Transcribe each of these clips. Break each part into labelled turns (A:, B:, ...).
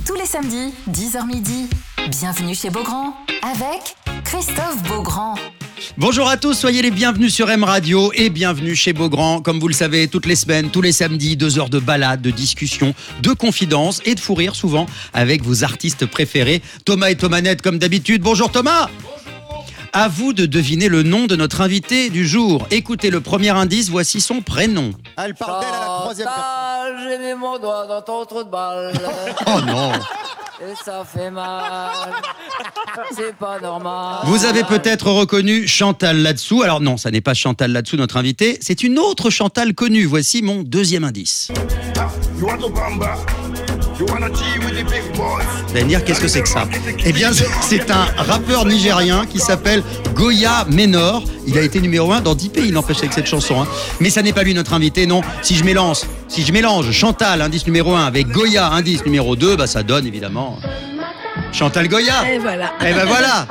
A: Tous les samedis, 10h midi. Bienvenue chez Beaugrand avec Christophe Beaugrand.
B: Bonjour à tous, soyez les bienvenus sur M Radio et bienvenue chez Beaugrand. Comme vous le savez, toutes les semaines, tous les samedis, 2 heures de balade, de discussion, de confidence et de fou rire souvent avec vos artistes préférés. Thomas et Thomanette comme d'habitude. Bonjour Thomas. À vous de deviner le nom de notre invité du jour. Écoutez le premier indice, voici son prénom.
C: Elle parle d'elle à la troisième personne.
D: J'ai mis mon doigt dans ton trou de balle.
B: Oh non.
D: Et ça fait mal. C'est pas normal.
B: Vous avez peut-être reconnu Chantal là-dessous. Alors non, ça n'est pas Chantal là-dessous, notre invité. C'est une autre Chantal connue. Voici mon deuxième indice. Vous allez me dire, qu'est-ce que c'est que ça ? Eh bien, c'est un rappeur nigérien qui s'appelle Goya Menor. Il a été numéro 1 dans 10 pays, n'empêche, avec cette chanson. Hein. Mais ça n'est pas lui notre invité, non. Si je mélange Chantal, indice numéro 1, avec Goya, indice numéro 2, bah ça donne évidemment Chantal Goya.
E: Et voilà.
B: Et ben voilà.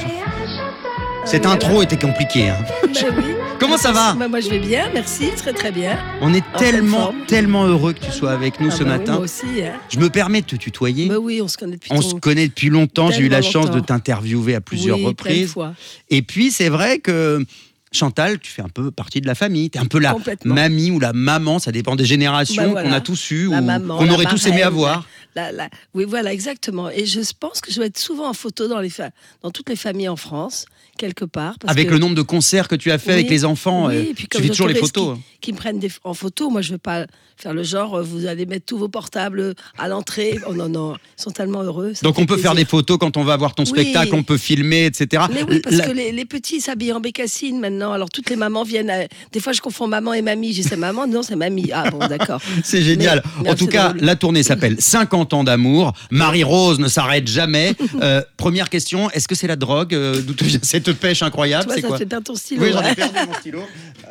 B: Cette intro était compliquée. Hein.
E: Ben oui.
B: Comment ça va ?
E: Moi je vais bien, merci, très très bien.
B: On est
E: En pleine forme.
B: tellement heureux que tu sois avec nous ce matin.
E: Oui, moi aussi. Hein.
B: Je me permets de te tutoyer.
E: Ben oui, on se connaît depuis
B: On se connaît depuis longtemps. J'ai eu la
E: tellement
B: chance de
E: longtemps.
B: t'interviewer à plusieurs
E: plein de
B: reprises.
E: fois.
B: Et puis, c'est vrai que Chantal, tu fais un peu partie de la famille. Tu es un peu la
E: Complètement.
B: mamie ou la maman, ça dépend des générations
E: Ben voilà.
B: qu'on a tous eues
E: La
B: ou
E: maman,
B: qu'on
E: la
B: aurait tous aimé
E: marraine,
B: avoir.
E: Oui, voilà, exactement. Et je pense que je vais être souvent en photo dans toutes les familles en France, quelque part. Parce
B: Avec
E: que...
B: le nombre de concerts que tu as fait
E: Oui,
B: avec les enfants,
E: oui, et puis
B: tu
E: comme
B: fais toujours les
E: j'autorise
B: photos.
E: qui me prennent en photo. Moi, je ne veux pas faire le genre, vous allez mettre tous vos portables à l'entrée. Oh non, ils sont tellement heureux. ça
B: Donc
E: fait
B: on peut faire des
E: plaisir.
B: photos quand on va voir ton
E: Oui.
B: spectacle, on peut filmer, etc.
E: Mais oui, parce
B: La-
E: que les petits s'habillent en bécassine maintenant. Alors toutes les mamans viennent. Des fois, je confonds maman et mamie. Je dis c'est maman, non, c'est mamie. Ah bon, d'accord.
B: C'est génial.
E: Mais
B: En tout
E: c'est
B: cas,
E: drôle.
B: la tournée s'appelle 50 ans d'amour. Marie-Rose ne s'arrête jamais. Première question, est-ce que c'est la drogue D'où te vient cette pêche incroyable?
E: Tu vois,
B: C'est
E: ça
B: quoi?
E: te fait perdre ton stylo.
B: Oui, j'en ai
E: ouais.
B: perdu mon stylo.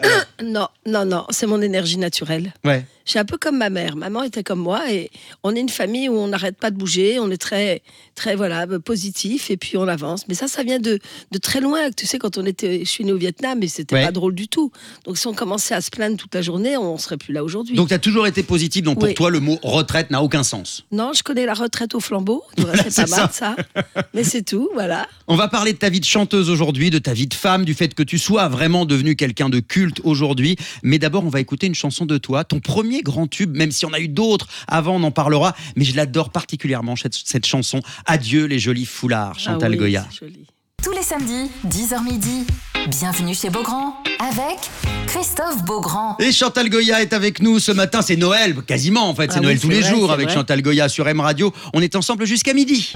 E: Non, c'est mon énergie naturelle.
B: Ouais.
E: Je suis un peu comme ma mère. Maman était comme moi et on est une famille où on n'arrête pas de bouger. On est très, très positif et puis on avance. Mais ça vient de très loin. Tu sais, je suis née au Vietnam, mais c'était
B: Ouais.
E: pas drôle du tout. Donc si on commençait à se plaindre toute la journée, on serait plus là aujourd'hui.
B: Donc tu as toujours été positive, donc pour
E: Oui.
B: toi le mot retraite n'a aucun sens.
E: Non, je connais la retraite au flambeau. C'est
B: C'est
E: pas mal ça. Mais c'est tout, voilà.
B: On va parler de ta vie de chanteuse aujourd'hui, de ta vie de femme, du fait que tu sois vraiment devenue quelqu'un de culte aujourd'hui. Mais d'abord, on va écouter une chanson de toi, ton premier grand tube, même si on a eu d'autres avant, on en parlera. Mais je l'adore particulièrement, cette chanson. Adieu les jolis foulards, Chantal
E: Ah oui,
B: Goya.
E: c'est joli.
A: Tous les samedis, 10h midi. Bienvenue chez Beaugrand avec Christophe Beaugrand.
B: Et Chantal Goya est avec nous ce matin, c'est Noël, quasiment en fait, c'est
E: Ah
B: Noël
E: oui,
B: tous
E: c'est
B: les
E: vrai,
B: jours
E: c'est
B: avec
E: vrai.
B: Chantal Goya sur M Radio. On est ensemble jusqu'à midi.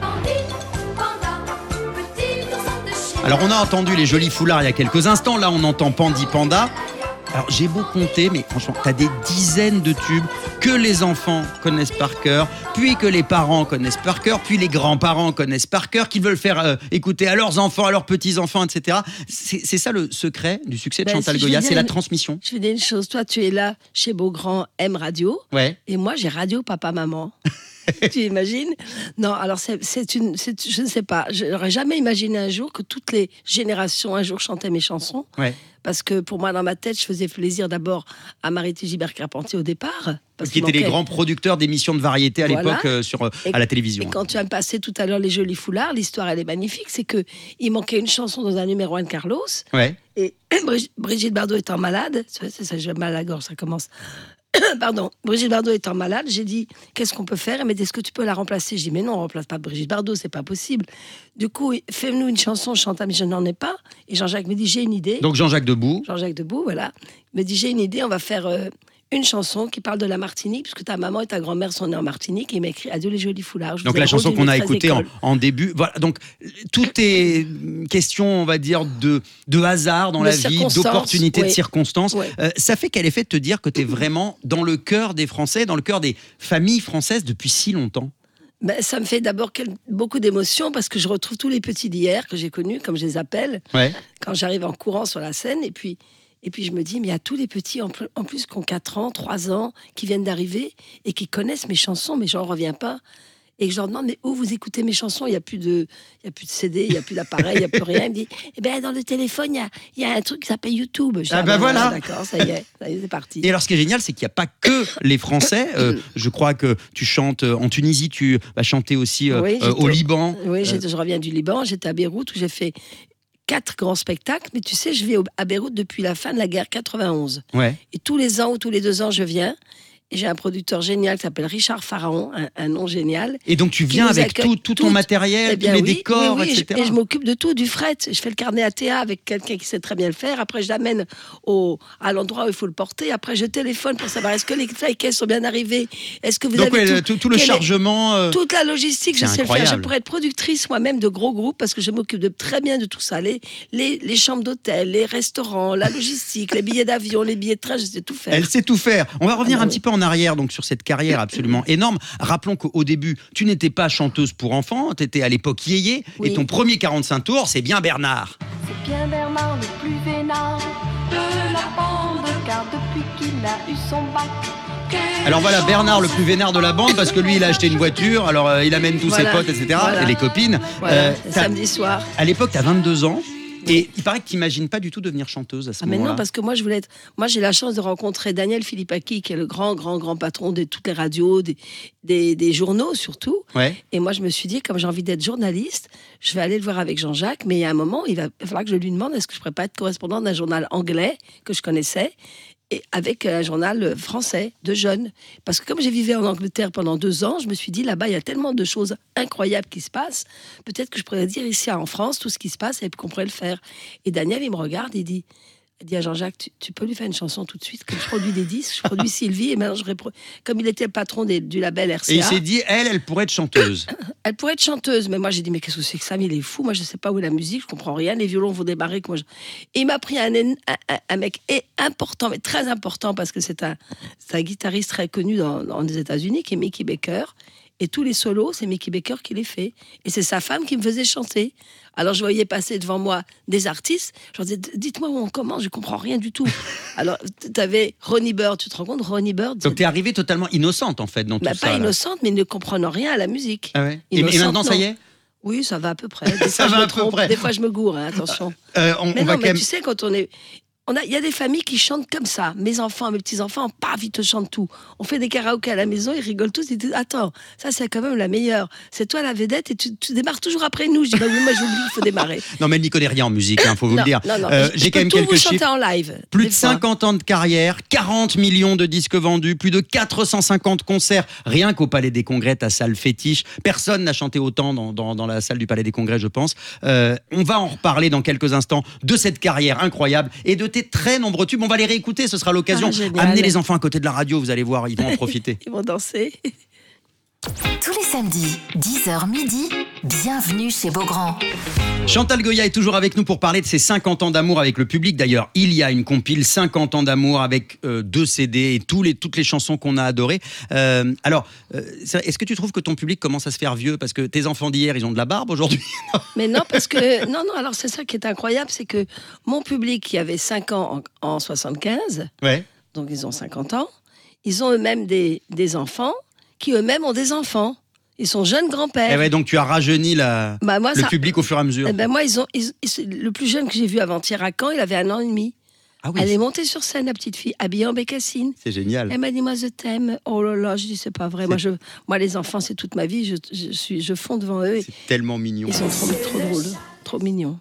B: Alors on a entendu les jolis foulards il y a quelques instants, là on entend Pandi Panda. Alors j'ai beau compter, mais franchement, t'as des dizaines de tubes que les enfants connaissent par cœur, puis que les parents connaissent par cœur, puis les grands-parents connaissent par cœur, qu'ils veulent faire écouter à leurs enfants, à leurs petits-enfants, etc. C'est ça le secret du succès de
E: Ben,
B: Chantal
E: si je veux
B: Goya,
E: dire
B: c'est la
E: une-
B: transmission.
E: Je vais dire une chose. Toi, tu es là chez Beaugrand M Radio.
B: Ouais.
E: Et moi, j'ai radio papa-maman. Tu imagines? Non, alors je ne sais pas. Je n'aurais jamais imaginé un jour que toutes les générations un jour chantaient mes chansons.
B: Ouais.
E: Parce que pour moi, dans ma tête, je faisais plaisir d'abord à Marité Gibert-Carpentier au départ. Parce
B: Qui
E: qu'il
B: étaient les
E: manquait-
B: grands producteurs d'émissions de variété à
E: Voilà.
B: l'époque à la télévision.
E: Et quand tu as passé tout à l'heure les jolis foulards, l'histoire elle est magnifique. C'est que il manquait une chanson dans un numéro 1 de Carlos.
B: Ouais.
E: Et Brigitte Bardot étant malade, c'est ça, j'ai mal à la gorge, ça commence. Pardon, Brigitte Bardot étant malade, j'ai dit qu'est-ce qu'on peut faire? Elle m'a dit est-ce que tu peux la remplacer? J'ai dit mais non, on remplace pas Brigitte Bardot, c'est pas possible. Du coup, fais-nous une chanson, chante, mais je n'en ai pas. Et Jean-Jacques me dit j'ai une idée.
B: Donc Jean-Jacques Debout.
E: Jean-Jacques Debout, voilà, me dit j'ai une idée, on va faire une chanson qui parle de la Martinique, puisque ta maman et ta grand-mère sont nées en Martinique, et il m'a écrit Adieu les jolis foulards. Je
B: Donc
E: vous ai
B: la chanson
E: rendu
B: qu'on a
E: une
B: écoutée
E: 13 école.
B: en début. Voilà. Donc tout est question, on va dire, de hasard dans
E: De
B: la vie,
E: circonstances,
B: d'opportunités, de
E: oui.
B: circonstances.
E: Ouais.
B: Ça fait quel effet de te dire que tu es vraiment dans le cœur des Français, dans le cœur des familles françaises depuis si longtemps?
E: Ben, ça me fait d'abord beaucoup d'émotions parce que je retrouve tous les petits d'hier que j'ai connus, comme je les appelle,
B: Ouais.
E: quand j'arrive en courant sur la scène. Et puis je me dis, mais il y a tous les petits, en plus qui ont 4 ans, 3 ans, qui viennent d'arriver et qui connaissent mes chansons, mais j'en reviens pas. Et je leur demande, mais où vous écoutez mes chansons? Il n'y a plus de CD, il n'y a plus d'appareil, il n'y a plus rien. Il me dit, eh ben, dans le téléphone, il y a un truc qui s'appelle YouTube. Je dis,
B: voilà.
E: D'accord, ça y est, c'est parti.
B: Et alors, ce qui est génial, c'est qu'il n'y a pas que les Français. Je crois que tu chantes en Tunisie, tu vas chanter aussi au Liban.
E: Oui, je reviens du Liban, j'étais à Beyrouth où j'ai fait 4 grands spectacles. Mais tu sais, je vis à Beyrouth depuis la fin de la guerre 91.
B: Ouais.
E: Et tous les ans ou tous les 2 ans, je viens. Et j'ai un producteur génial qui s'appelle Richard Pharaon, un nom génial.
B: Et donc tu viens avec tout ton matériel, tous les décors, etc.
E: Et je m'occupe de tout, du fret. Je fais le carnet ATA avec quelqu'un qui sait très bien le faire. Après, je l'amène à l'endroit où il faut le porter. Après, je téléphone pour savoir est-ce que les caisses sont bien arrivées. Est-ce que vous avez
B: tout le chargement.
E: Toute la logistique, je sais
B: incroyable.
E: le faire. Je pourrais être productrice moi-même de gros groupes parce que je m'occupe très bien de tout ça. Les chambres d'hôtel, les restaurants, la logistique, les billets d'avion, les billets de train, je sais tout faire.
B: Elle sait tout faire. On va revenir un petit peu en arrière donc sur cette carrière absolument énorme. Rappelons qu'au début, tu n'étais pas chanteuse pour enfants, tu étais à l'époque yéyé, et ton premier 45 tours, c'est bien Bernard.
F: C'est bien Bernard le plus vénard de la bande, car depuis qu'il a eu son bac.
B: Alors voilà, Bernard le plus vénard de la bande, parce que lui, il a acheté une voiture, alors il amène tous ses potes, etc., et les copines.
E: Samedi soir.
B: À l'époque, tu as 22 ans. Et il paraît que tu n'imagines pas du tout devenir chanteuse à ce moment-là.
E: Mais non, parce que moi, j'ai la chance de rencontrer Daniel Philippaki, qui est le grand patron de toutes les radios, des journaux surtout.
B: Ouais.
E: Et moi, je me suis dit, comme j'ai envie d'être journaliste, je vais aller le voir avec Jean-Jacques. Mais il y a un moment, il va falloir que je lui demande est-ce que je ne pourrais pas être correspondante d'un journal anglais que je connaissais, et avec un journal français de jeunes. Parce que comme j'ai vécu en Angleterre pendant 2 ans, je me suis dit, là-bas, il y a tellement de choses incroyables qui se passent. Peut-être que je pourrais dire ici en France tout ce qui se passe et qu'on pourrait le faire. Et Daniel, il me regarde et dit à Jean-Jacques, tu peux lui faire une chanson tout de suite, que je produis des disques, je produis Sylvie, et maintenant comme il était le patron du label RCA.
B: Et il s'est dit, elle pourrait être chanteuse.
E: Elle pourrait être chanteuse, mais moi j'ai dit, mais qu'est-ce que c'est que ça? Mais il est fou, moi je sais pas où est la musique, je comprends rien, les violons vont démarrer. Et il m'a pris un mec important, mais très important, parce que c'est un guitariste très connu dans les États-Unis, qui est Mickey Baker. Et tous les solos, c'est Mickey Baker qui les fait. Et c'est sa femme qui me faisait chanter. Alors, je voyais passer devant moi des artistes. Je leur disais, dites-moi où on commence, je ne comprends rien du tout. Alors, tu avais Ronnie Bird, tu te rends compte, Ronnie Bird.
B: Donc, tu es arrivée totalement innocente, en fait, dans tout ça.
E: Pas innocente, mais ne comprenant rien à la musique.
B: Ah ouais. Et maintenant, ça y est?
E: Oui, ça va à peu près. Des
B: ça va à peu près.
E: Des fois, je me gourre, hein, attention. Tu sais, quand on est... Il y a des familles qui chantent comme ça. Mes enfants, mes petits-enfants, paf, ils te chantent tout. On fait des karaokés à la maison, ils rigolent tous. Ils disent, attends, ça c'est quand même la meilleure. C'est toi la vedette et tu démarres toujours après nous. Je dis, bah oui, moi j'oublie, il faut démarrer.
B: Non, mais elle n'y connaît rien en musique, faut vous le dire.
E: Non,
B: j'ai quand même quelques chiffres.
E: Chanter en live.
B: Plus de 50 ans de carrière, 40 millions de disques vendus, plus de 450 concerts, rien qu'au Palais des Congrès, ta salle fétiche. Personne n'a chanté autant dans la salle du Palais des Congrès, je pense. On va en reparler dans quelques instants de cette carrière incroyable et de tes très nombreux tubes. On va les réécouter, ce sera l'occasion. Amenez les enfants à côté de la radio, vous allez voir, ils vont en profiter.
E: Ils vont danser.
A: Tous les samedis, 10h midi, bienvenue chez Beaugrand.
B: Chantal Goya est toujours avec nous pour parler de ses 50 ans d'amour avec le public. D'ailleurs, il y a une compile 50 ans d'amour avec 2 CD et toutes les chansons qu'on a adorées. Est-ce que tu trouves que ton public commence à se faire vieux? Parce que tes enfants d'hier, ils ont de la barbe aujourd'hui?
E: Mais non, parce que... Non, alors c'est ça qui est incroyable, c'est que mon public qui avait 5 ans en 75, donc ils ont 50 ans, ils ont eux-mêmes des enfants qui eux-mêmes ont des enfants. Ils sont jeunes grands-pères.
B: Et donc tu as rajeuni le public au fur et à mesure.
E: Moi, le plus jeune que j'ai vu avant-hier à Caen, il avait 1 an et demi.
B: Ah oui.
E: Elle est montée sur scène, la petite fille, habillée en bécassine.
B: C'est génial.
E: Elle m'a dit, moi je t'aime. Oh là là, je dis, c'est pas vrai. Moi, les enfants, c'est toute ma vie. Je fonds devant eux.
B: C'est tellement mignon.
E: Ils sont trop drôles, trop mignons.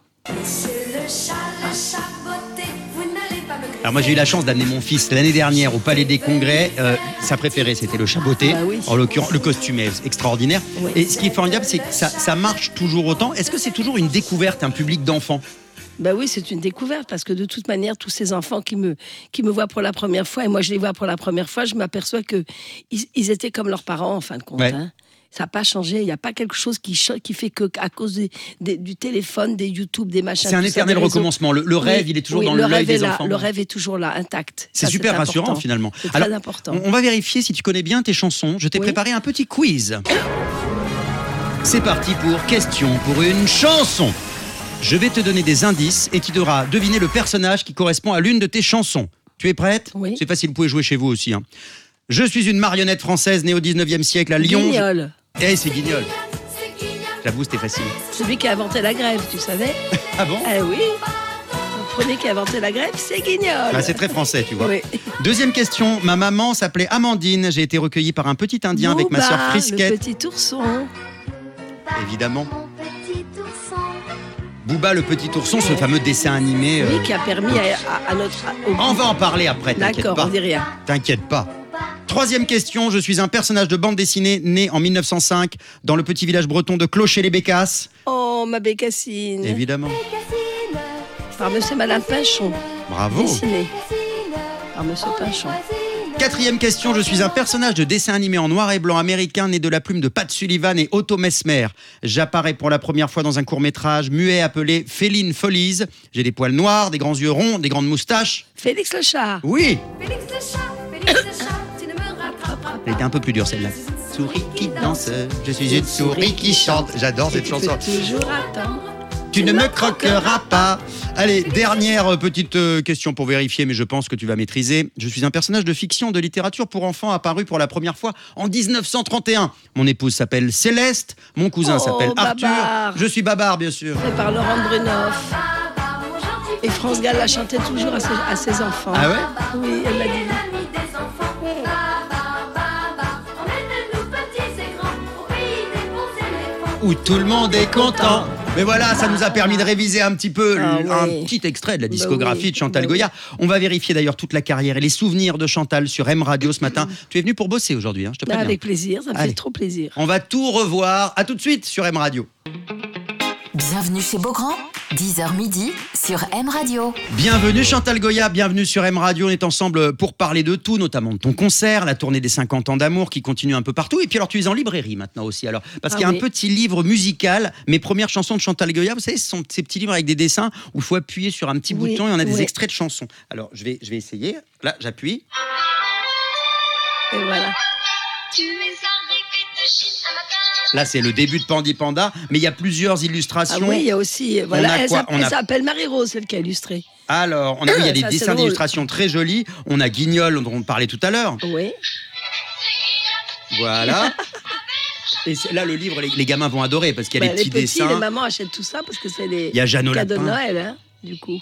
B: Alors moi j'ai eu la chance d'amener mon fils l'année dernière au Palais des Congrès. Sa préférée c'était le chaboté. En l'occurrence le costume est extraordinaire. Oui. Et ce qui est formidable c'est que ça marche toujours autant. Est-ce que c'est toujours une découverte, un public d'enfants?
E: Oui, c'est une découverte parce que de toute manière, tous ces enfants qui me voient pour la première fois, et moi je les vois pour la première fois, je m'aperçois qu'ils étaient comme leurs parents en fin de compte. Ouais. Hein. Ça n'a pas changé, il n'y a pas quelque chose qui fait qu'à cause du téléphone, des YouTube, des machins...
B: C'est un éternel recommencement, le rêve il est toujours dans l'œil des enfants.
E: Le rêve est toujours là, intact.
B: C'est super rassurant finalement.
E: C'est très important.
B: On va vérifier si tu connais bien tes chansons. Je t'ai préparé un petit quiz. C'est parti pour Question pour une chanson. Je vais te donner des indices et tu devras deviner le personnage qui correspond à l'une de tes chansons. Tu es prête?
E: Oui.
B: C'est facile, vous pouvez jouer chez vous aussi. Je suis une marionnette française née au 19e siècle à Lyon.
E: Guignol.
B: Eh, c'est Guignol. J'avoue, c'était facile.
E: Celui qui a inventé la grève, tu savais?
B: Ah bon?
E: Eh oui. Le premier qui a inventé la grève, c'est Guignol.
B: Ah, c'est très français, tu vois.
E: Oui.
B: Deuxième question. Ma maman s'appelait Amandine. J'ai été recueilli par un petit Indien avec ma sœur
E: Booba,
B: Frisquette.
E: le petit ourson.
B: Évidemment. Booba le petit ourson, ce fameux dessin animé.
E: Oui, qui a permis à notre...
B: On va en parler après, t'inquiète
E: D'accord,
B: pas.
E: on dit rien.
B: T'inquiète pas. Troisième question, je suis un personnage de bande dessinée né en 1905 dans le petit village breton de Clocher-les-Bécasses.
E: Oh, ma bécassine.
B: Évidemment.
E: Par Monsieur Madame Pinchon.
B: Bravo.
E: Dessiné par Monsieur Pinchon.
B: Quatrième question, je suis un personnage de dessin animé en noir et blanc américain né de la plume de Pat Sullivan et Otto Messmer. J'apparais pour la première fois dans un court-métrage muet appelé Féline Follies. J'ai des poils noirs, des grands yeux ronds, des grandes moustaches.
E: Félix le chat.
B: Oui,
F: Félix le chat, tu ne me rattraperas pas.
B: elle était un peu plus dure celle-là. Souris qui danse, je suis une souris qui chante. J'adore cette
E: Tu
B: chanson.
E: peux toujours attendre.
B: Tu ne me croqueras pas. Allez, dernière petite question pour vérifier, mais je pense que tu vas maîtriser. Je suis un personnage de fiction, de littérature pour enfants apparu pour la première fois en 1931. Mon épouse s'appelle Céleste, mon cousin s'appelle Arthur.
E: Babar.
B: Je suis Babar, bien sûr.
E: Fait par Laurent Brunoff. Et France Gall la chantait toujours à ses enfants.
B: Ah ouais?
E: Oui, elle l'a dit.
F: L'ami des enfants. Emmène-nous petits et grands au pays des bons éléphants.
B: Où tout le monde est content. Mais voilà, ça nous a permis de réviser un petit peu
E: Ah
B: un
E: oui.
B: petit extrait de la
E: Bah
B: discographie
E: oui,
B: de Chantal
E: bah
B: Goya. On va vérifier d'ailleurs toute la carrière et les souvenirs de Chantal sur M Radio ce matin. Tu es venu pour bosser aujourd'hui, hein, je te préviens.
E: Avec plaisir, ça me
B: Allez.
E: fait trop plaisir.
B: On va tout revoir. À tout de suite sur M Radio.
A: Bienvenue chez Beaugrand, 10h midi sur M Radio.
B: Bienvenue Chantal Goya, bienvenue sur M Radio. On est ensemble pour parler de tout, notamment de ton concert, la tournée des 50 ans d'amour qui continue un peu partout. Et puis alors tu es en librairie maintenant aussi. Alors, parce qu'il y a
E: oui.
B: un petit livre musical, mes premières chansons de Chantal Goya. Vous savez, ce sont ces petits livres avec des dessins où il faut appuyer sur un petit
E: Oui,
B: bouton et on a des
E: oui.
B: extraits de chansons. Alors je vais essayer. Là, j'appuie.
E: Et voilà.
F: Tu es arrivé de Chine un matin.
B: Là, c'est le début de Pandi Panda, mais il y a plusieurs
E: Ah
B: illustrations.
E: oui, il y a aussi. Voilà,
B: a
E: elle
B: quoi
E: s'appelle-
B: On
E: elle
B: a-
E: s'appelle Marie-Rose, celle qui a illustré.
B: Alors, il y a des
E: Ça, c'est
B: dessins
E: drôle.
B: d'illustration très jolis. On a Guignol, dont on parlait tout à l'heure.
E: Oui.
B: Voilà. Et là, le livre, les gamins vont adorer parce qu'il y a
E: Bah,
B: les petits dessins.
E: les mamans achètent tout ça parce que c'est les
B: Il y a Jeannot
E: cadeaux de
B: Lapin.
E: Noël, hein, du coup.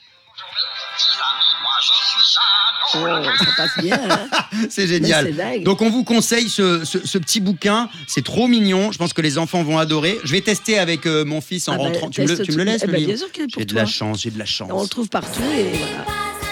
E: Oh, ça passe bien, hein.
B: C'est génial.
E: Mais c'est dingue.
B: Donc, on vous conseille ce petit bouquin. C'est trop mignon. Je pense que les enfants vont adorer. Je vais tester avec mon fils en
E: Ah bah,
B: rentrant. Tu me
E: teste
B: le laisses,
E: tout.
B: le
E: Eh ben,
B: livre?
E: bien sûr qu'il est pour
B: J'ai de
E: toi.
B: la chance, j'ai de la chance.
E: On le trouve partout et voilà.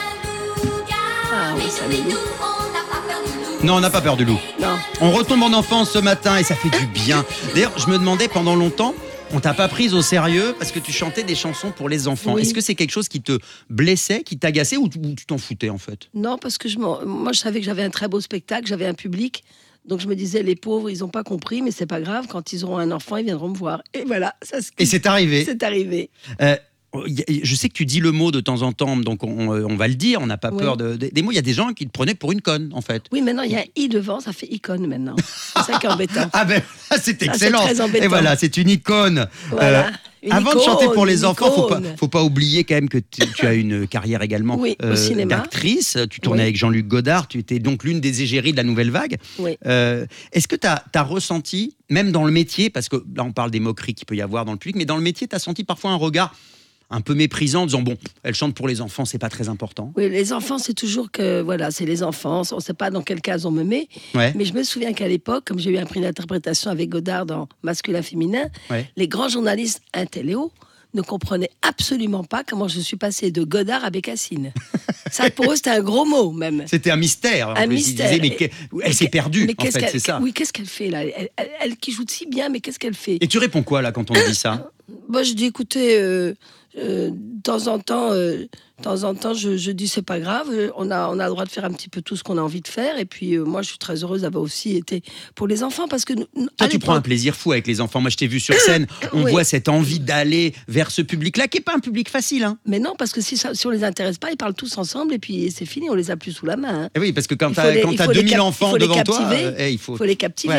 E: Ah oui, ça me loup.
B: Non, on n'a pas peur du loup.
E: Non.
B: On retombe en enfance ce matin et ça fait du bien. D'ailleurs, je me demandais pendant longtemps, on t'a pas prise au sérieux parce que tu chantais des chansons pour les enfants.
E: Oui.
B: Est-ce que c'est quelque chose qui te blessait, qui t'agaçait ou tu t'en foutais en fait?
E: Non, parce que moi, je savais que j'avais un très beau spectacle, j'avais un public. Donc je me disais, les pauvres, ils n'ont pas compris, mais c'est pas grave. Quand ils auront un enfant, ils viendront me voir. Et voilà, ça
B: Et c'est arrivé.
E: c'est arrivé.
B: Je sais que tu dis le mot de temps en temps, donc on va le dire, on n'a pas
E: Oui.
B: peur des mots. Il y a des gens qui te prenaient pour une conne en fait.
E: Oui, maintenant, il y a un i devant, ça fait icône maintenant. C'est ça qui est embêtant.
B: Ah ben, c'est excellent.
E: très embêtant.
B: Et voilà, c'est une icône.
E: Voilà. Une
B: Avant de
E: icône,
B: chanter pour les
E: une
B: enfants,
E: icône.
B: faut pas oublier quand même que tu as une carrière également
E: Oui, au cinéma.
B: d'actrice. Tu tournais
E: Oui.
B: avec Jean-Luc Godard, tu étais donc l'une des égéries de la Nouvelle Vague.
E: Oui.
B: Est-ce que tu as ressenti, même dans le métier, parce que là on parle des moqueries qu'il peut y avoir dans le public, mais dans le métier, tu as senti parfois un regard un peu méprisant en disant bon, elle chante pour les enfants, c'est pas très important.
E: Oui, les enfants, c'est toujours que, voilà, c'est les enfants. On ne sait pas dans quelle case on me met.
B: Ouais.
E: Mais je me souviens qu'à l'époque, comme j'ai eu un prix d'interprétation avec Godard dans Masculin-Féminin,
B: Ouais.
E: les grands journalistes intelléo ne comprenaient absolument pas comment je suis passée de Godard à Bécassine. Ça, pour eux, c'était un gros mot, même.
B: C'était un mystère. en
E: Un
B: plus. Ils
E: mystère.
B: disaient, mais elle s'est perdue,
E: Mais
B: en
E: qu'est-ce
B: fait,
E: qu'elle-
B: c'est ça.
E: Oui, qu'est-ce qu'elle fait, là elle qui joue si bien, mais qu'est-ce qu'elle fait?
B: Et tu réponds quoi là quand on te dit ça?
E: Moi, je dis, écoutez, de temps en temps, je dis c'est pas grave. On a le droit de faire un petit peu tout ce qu'on a envie de faire. Et puis moi, je suis très heureuse d'avoir aussi été pour les enfants parce que
B: Toi, tu prends un plaisir fou avec les enfants. Moi, je t'ai vu sur scène. On
E: Oui.
B: voit cette envie d'aller vers ce public-là, qui n'est pas un public facile. Hein.
E: Mais non, parce que si on les intéresse pas, ils parlent tous ensemble et puis c'est fini. On les a plus sous la main. Hein.
B: Et oui, parce que quand
E: Il
B: tu
E: faut les-
B: as
E: il faut les
B: 2000
E: cap-
B: enfants
E: il faut les
B: devant toi,
E: captiver.
B: il faut.
E: Faut les captiver.
B: Ouais.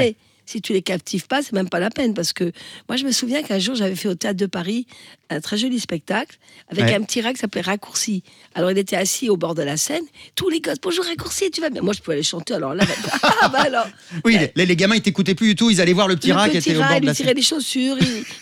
E: Si tu les captives pas, c'est même pas la peine. Parce que moi, je me souviens qu'un jour, j'avais fait au Théâtre de Paris un très joli spectacle avec un petit rat qui s'appelait Raccourci. Alors, il était assis au bord de la scène. Tous les gosses, bonjour Raccourci, tu vas bien? Moi, je pouvais aller chanter. Alors là, alors.
B: Oui, les gamins, ils t'écoutaient plus du tout. Ils allaient voir le petit rat qui était au bord de la
E: Il lui
B: scène.
E: tirait les chaussures.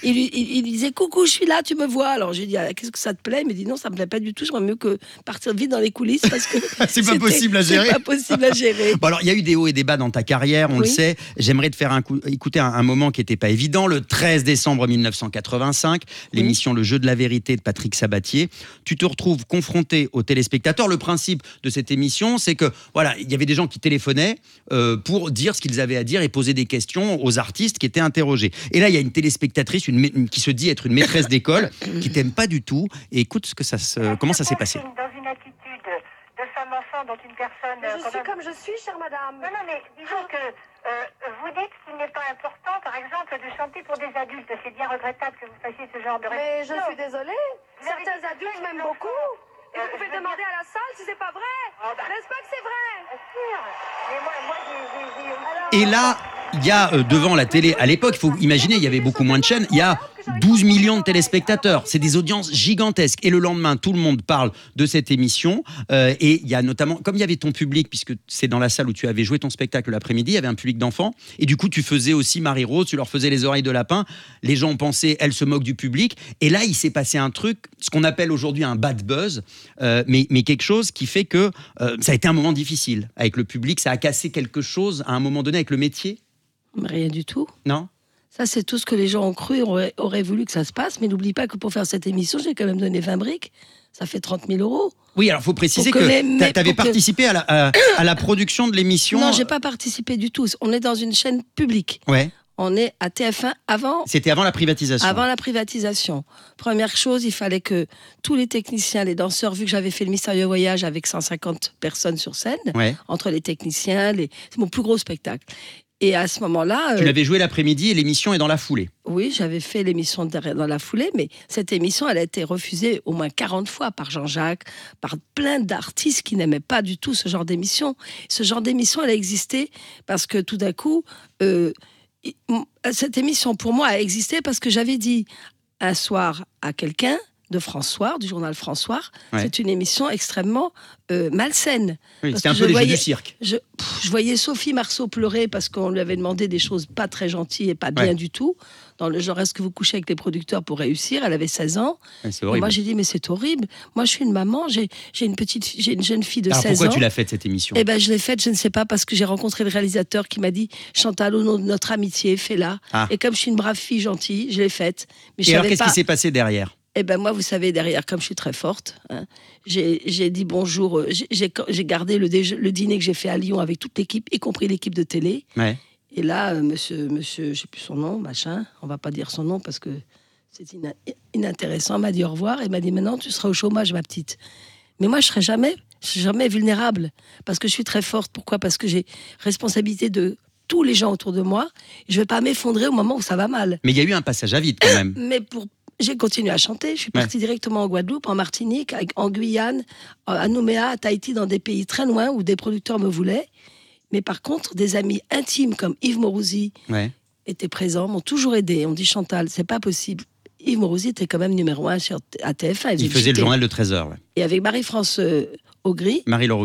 E: Il disait coucou, je suis là, tu me vois. Alors, j'ai dit, qu'est-ce que ça te plaît? Il me dit non, ça me plaît pas du tout. J'aimerais mieux que partir vite dans les coulisses parce que
B: c'est pas possible à gérer.
E: C'est pas possible à gérer.
B: Bon, alors, il y a eu des hauts et des bas dans ta carrière, on le sait. J'aimerais te faire écouter un moment qui n'était pas évident. Le 13 décembre 1985, l'émission Le Jeu de la Vérité de Patrick Sabatier. Tu te retrouves confronté aux téléspectateurs. Le principe de cette émission, c'est que voilà, il y avait des gens qui téléphonaient pour dire ce qu'ils avaient à dire et poser des questions aux artistes qui étaient interrogés. Et là, il y a une téléspectatrice qui se dit être une maîtresse d'école, qui t'aime pas du tout. Et écoute comment ça s'est passé.
G: Dans une attitude de femme enfant dont une personne...
F: Je suis comme je suis, chère madame.
G: Non, mais disons que vous dites qu'il n'est pas important, par exemple, de chanter pour des adultes. C'est bien regrettable que vous fassiez ce genre de
F: Mais
G: réflexion.
F: je suis désolée. Certains adultes m'aiment beaucoup. Et vous pouvez demander à la salle si c'est pas vrai. N'est-ce pas que c'est vrai?
G: Bien sûr. Mais moi j'ai...
B: Et là, il y a devant la télé, à l'époque, il faut imaginer, il y avait beaucoup moins de chaînes, il y a 12 millions de téléspectateurs. C'est des audiences gigantesques. Et le lendemain, tout le monde parle de cette émission. Et il y a notamment, comme il y avait ton public, puisque c'est dans la salle où tu avais joué ton spectacle l'après-midi, il y avait un public d'enfants. Et du coup, tu faisais aussi Marie-Rose, tu leur faisais les oreilles de lapin. Les gens pensaient, elle se moque du public. Et là, il s'est passé un truc, ce qu'on appelle aujourd'hui un bad buzz, mais quelque chose qui fait que ça a été un moment difficile avec le public. Ça a cassé quelque chose à un moment donné avec le métier.
E: Rien du tout.
B: Non ?
E: Ça, c'est tout ce que les gens ont cru, auraient voulu que ça se passe. Mais n'oublie pas que pour faire cette émission, j'ai quand même donné 20 briques. Ça fait 30 000 euros.
B: Oui, alors il faut préciser que tu avais participé à la production de l'émission.
E: Non, je n'ai pas participé du tout. On est dans une chaîne publique.
B: Ouais.
E: On est à TF1 avant...
B: C'était avant la privatisation.
E: Avant la privatisation. Première chose, il fallait que tous les techniciens, les danseurs, vu que j'avais fait le Mystérieux Voyage avec 150 personnes sur scène, entre les techniciens, c'est mon plus gros spectacle. Et à ce moment-là...
B: Tu l'avais joué l'après-midi et l'émission est dans la foulée.
E: Oui, j'avais fait l'émission dans la foulée, mais cette émission, elle a été refusée au moins 40 fois par Jean-Jacques, par plein d'artistes qui n'aimaient pas du tout ce genre d'émission. Ce genre d'émission, elle a existé parce que tout d'un coup... cette émission, pour moi, a existé parce que j'avais dit un soir à quelqu'un de François, du journal François, c'est une émission extrêmement malsaine.
B: Oui, c'était un peu les jeux du cirque.
E: Je voyais Sophie Marceau pleurer parce qu'on lui avait demandé des choses pas très gentilles et pas bien du tout. Dans le genre, est-ce que vous couchez avec les producteurs pour réussir? Elle avait 16 ans.
B: C'est horrible.
E: Et moi, j'ai dit, mais c'est horrible. Moi, je suis une maman, j'ai une jeune fille de 16 ans.
B: Pourquoi tu l'as faite, cette émission?
E: Eh ben, je l'ai faite, je ne sais pas, parce que j'ai rencontré le réalisateur qui m'a dit, Chantal, au nom de notre amitié, fais-la. Et comme je suis une brave fille gentille, je l'ai faite. Mais
B: et alors, qu'est-ce qui s'est passé derrière?
E: Eh ben moi, vous savez, derrière, comme je suis très forte, j'ai dit bonjour. J'ai gardé le dîner que j'ai fait à Lyon avec toute l'équipe, y compris l'équipe de télé. Ouais. Et là, monsieur, je sais plus son nom, machin, on va pas dire son nom parce que c'est inintéressant, m'a dit au revoir et m'a dit maintenant tu seras au chômage, ma petite. Mais moi, je serai jamais vulnérable parce que je suis très forte. Pourquoi? Parce que j'ai responsabilité de tous les gens autour de moi. Je vais pas m'effondrer au moment où ça va mal.
B: Mais il y a eu un passage à vide quand même.
E: Mais j'ai continué à chanter. Je suis partie directement en Guadeloupe, en Martinique, en Guyane, à Nouméa, à Tahiti, dans des pays très loin où des producteurs me voulaient. Mais par contre, des amis intimes comme Yves Morosi étaient présents, m'ont toujours aidé. On dit Chantal, c'est pas possible. Yves Morosi était quand même numéro 1 à TF1.
B: Il faisait le journal de 13h. Ouais.
E: Et avec Marie-France Augry, Marie-Laure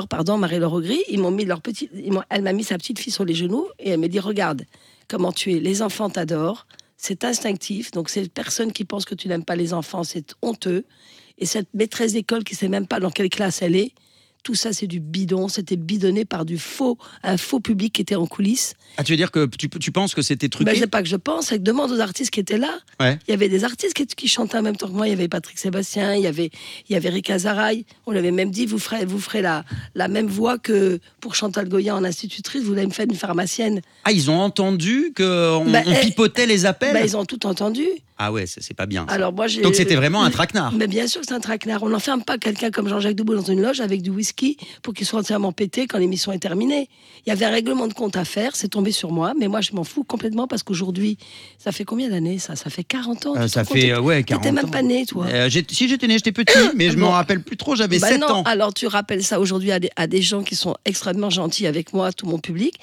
E: Augry, ils m'ont mis elle m'a mis sa petite fille sur les genoux et elle m'a dit regarde comment tu es. Les enfants t'adorent. C'est instinctif, donc c'est personne qui pense que tu n'aimes pas les enfants, c'est honteux. Et cette maîtresse d'école qui ne sait même pas dans quelle classe elle est, tout ça c'est du bidon, c'était bidonné par un faux public qui était en coulisses.
B: Ah, tu veux dire que tu penses que c'était truqué?
E: C'est pas que je pense, c'est que demande aux artistes qui étaient là. Il y avait des artistes qui chantaient en même temps que moi, il y avait Patrick Sébastien, il y avait Rick Azaraï, on lui avait même dit vous ferez la même voix que pour Chantal Goya en institutrice, vous allez me faire une pharmacienne.
B: Ah, ils ont entendu qu'on pipotait les appels?
E: Ils ont tout entendu.
B: Ah ouais, c'est pas bien ça.
E: Alors moi,
B: donc c'était vraiment un traquenard.
E: Mais bien sûr que c'est un traquenard. On n'enferme pas quelqu'un comme Jean-Jacques Debout dans une loge avec du whisky pour qu'il soit entièrement pété quand l'émission est terminée. Il y avait un règlement de compte à faire, c'est tombé sur moi, mais moi je m'en fous complètement parce qu'aujourd'hui, ça fait combien d'années ça fait 40 ans.
B: Ça fait 40 ans.
E: T'étais même pas né, toi.
B: Si j'étais né, j'étais petit, mais je m'en rappelle plus trop, j'avais 7 ans.
E: Alors tu rappelles ça aujourd'hui à des gens qui sont extrêmement gentils avec moi, tout mon public.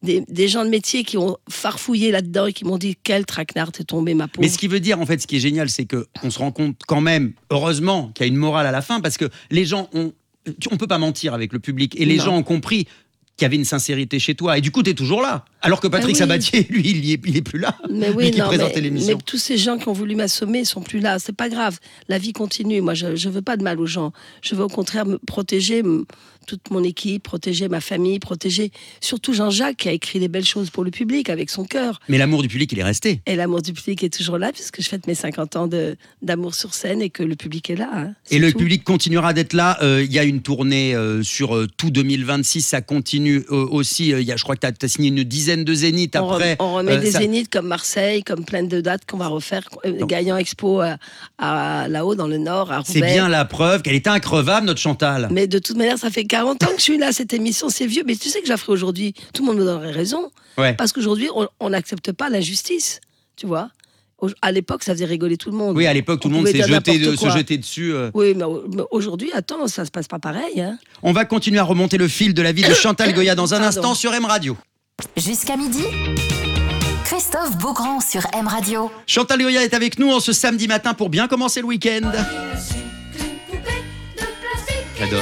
E: des gens de métier qui ont farfouillé là-dedans et qui m'ont dit quel traquenard t'es tombé, ma pauvre.
B: Mais ce qui veut dire, en fait, ce qui est génial, c'est qu'on se rend compte quand même, heureusement, qu'il y a une morale à la fin, parce que les gens on peut pas mentir avec le public, et les gens ont compris qu'il y avait une sincérité chez toi, et du coup, tu es toujours là. Alors que Patrick Sabatier, lui, il est plus là.
E: Mais oui,
B: lui qui présentait l'émission.
E: Mais tous ces gens qui ont voulu m'assommer sont plus là. C'est pas grave. La vie continue. Moi, je veux pas de mal aux gens. Je veux au contraire me protéger toute mon équipe, protéger ma famille, protéger surtout Jean-Jacques qui a écrit des belles choses pour le public avec son cœur.
B: Mais l'amour du public, il est resté.
E: Et l'amour du public est toujours là puisque je fête mes 50 ans d'amour sur scène et que le public est là. Hein.
B: Et le public continuera d'être là. Il y a une tournée sur tout 2026. Ça continue aussi. Je crois que tu as signé une dizaine de zéniths après.
E: On remet des zéniths comme Marseille, comme plein de dates qu'on va refaire. Gaillan Expo là-haut dans le Nord, à Roubaix.
B: C'est bien la preuve qu'elle est increvable, notre Chantal.
E: Mais de toute manière, ça fait 40 ans que je suis là, cette émission, c'est vieux. Mais tu sais que je la ferai aujourd'hui. Tout le monde me donnerait raison.
B: Ouais.
E: Parce qu'aujourd'hui, on n'accepte pas l'injustice. Tu vois ? À l'époque, ça faisait rigoler tout le monde.
B: Oui, à l'époque, tout le monde s'est se jeté dessus.
E: Oui, mais aujourd'hui, attends, ça se passe pas pareil. Hein.
B: On va continuer à remonter le fil de la vie de Chantal Goya dans un instant sur M Radio.
A: Jusqu'à midi, Christophe Beaugrand sur M Radio.
B: Chantal Goya est avec nous en ce samedi matin pour bien commencer le week-end. J'adore.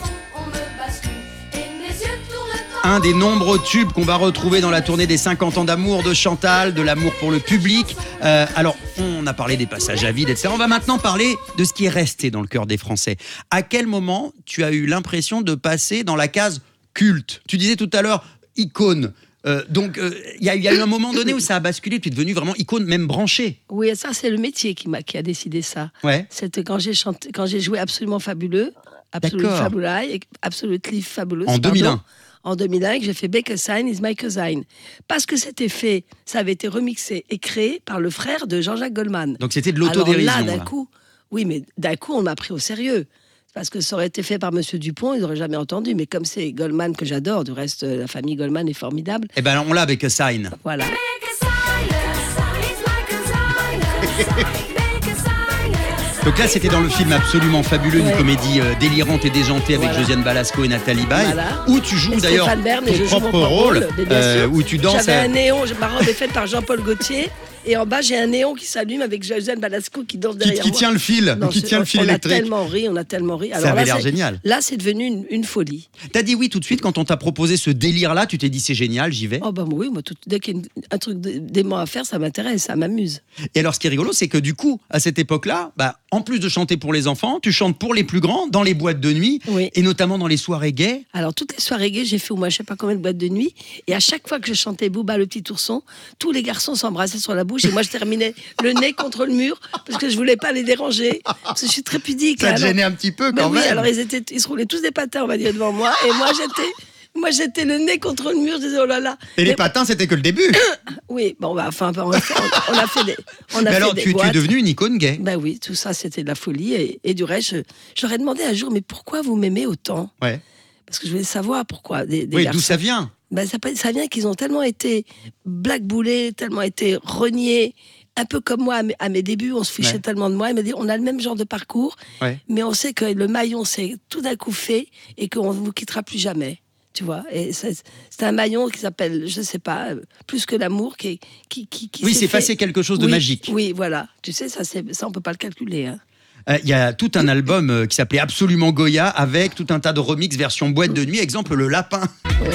B: Un des nombreux tubes qu'on va retrouver dans la tournée des 50 ans d'amour de Chantal, de l'amour pour le public. Alors, on a parlé des passages à vide, etc. On va maintenant parler de ce qui est resté dans le cœur des Français. À quel moment tu as eu l'impression de passer dans la case culte ? Tu disais tout à l'heure, icône. Donc, il y a eu un moment donné où ça a basculé, tu es devenu vraiment icône, même branché.
E: Oui, ça, c'est le métier qui a décidé ça.
B: Ouais.
E: C'était quand j'ai joué Absolument Fabuleux, Absolutely Fabulous.
B: En 2001.
E: En 2001, que j'ai fait Baker Sign is my cousin. Parce que c'était fait, ça avait été remixé et créé par le frère de Jean-Jacques Goldman.
B: Donc c'était de l'autodérision.
E: Alors là, d'un coup, on m'a pris au sérieux. Parce que ça aurait été fait par Monsieur Dupont, ils n'auraient jamais entendu. Mais comme c'est Goldman que j'adore, du reste, la famille Goldman est formidable.
B: Eh ben, on l'a avec Sign.
E: Voilà.
B: Donc là, c'était dans le film absolument fabuleux, une comédie délirante et déjantée avec Josiane Balasco et Nathalie Baye, où tu joues d'ailleurs ton propre rôle, où tu danses.
E: J'avais un néon, ma robe est faite par Jean-Paul Gaultier, et en bas j'ai un néon qui s'allume avec Josiane Balasco qui danse derrière moi.
B: Qui tient le fil, électrique.
E: On a tellement ri. Alors
B: ça avait l'air génial.
E: Là, c'est devenu une folie.
B: T'as dit oui tout de suite quand on t'a proposé ce délire-là, tu t'es dit c'est génial, j'y vais.
E: Oh bah oui, moi dès qu'il y a un truc dément à faire, ça m'intéresse, ça m'amuse.
B: Et alors ce qui est rigolo, c'est que du coup, à cette époque-là, en plus de chanter pour les enfants, tu chantes pour les plus grands dans les boîtes de nuit, et notamment dans les soirées gays.
E: Alors toutes les soirées gays, j'ai fait au moins je sais pas combien de boîtes de nuit, et à chaque fois que je chantais Booba le petit ourson, tous les garçons s'embrassaient sur la bouche, et moi je terminais le nez contre le mur parce que je voulais pas les déranger, parce que je suis très pudique.
B: Ça te gênait un petit peu quand même.
E: Oui, alors ils se roulaient tous des patins, on va dire, devant moi, et moi j'étais le nez contre le mur, je disais oh là là.
B: Et les patins, c'était que le début.
E: Oui, bon, on a fait des.
B: Mais alors, tu es devenue une icône gay.
E: Ben oui, tout ça, c'était de la folie. Et du reste, je leur ai demandé un jour, mais pourquoi vous m'aimez autant ?
B: Ouais.
E: Parce que je voulais savoir pourquoi.
B: Oui, d'où ça vient ?
E: Ben, ça vient qu'ils ont tellement été blackboulés, tellement été reniés. Un peu comme moi, à mes débuts, on se fichait tellement de moi. Il m'a dit, on a le même genre de parcours, mais on sait que le maillon s'est tout d'un coup fait et qu'on ne vous quittera plus jamais. Tu vois, et c'est un maillon qui s'appelle, je sais pas, plus que l'amour, qui
B: oui, c'est passé quelque chose de magique.
E: Oui, voilà. Tu sais, ça on peut pas le calculer. Hein.
B: Il y a tout un album qui s'appelait Absolument Goya, avec tout un tas de remix version boîte de nuit, exemple Le Lapin.
E: Oui.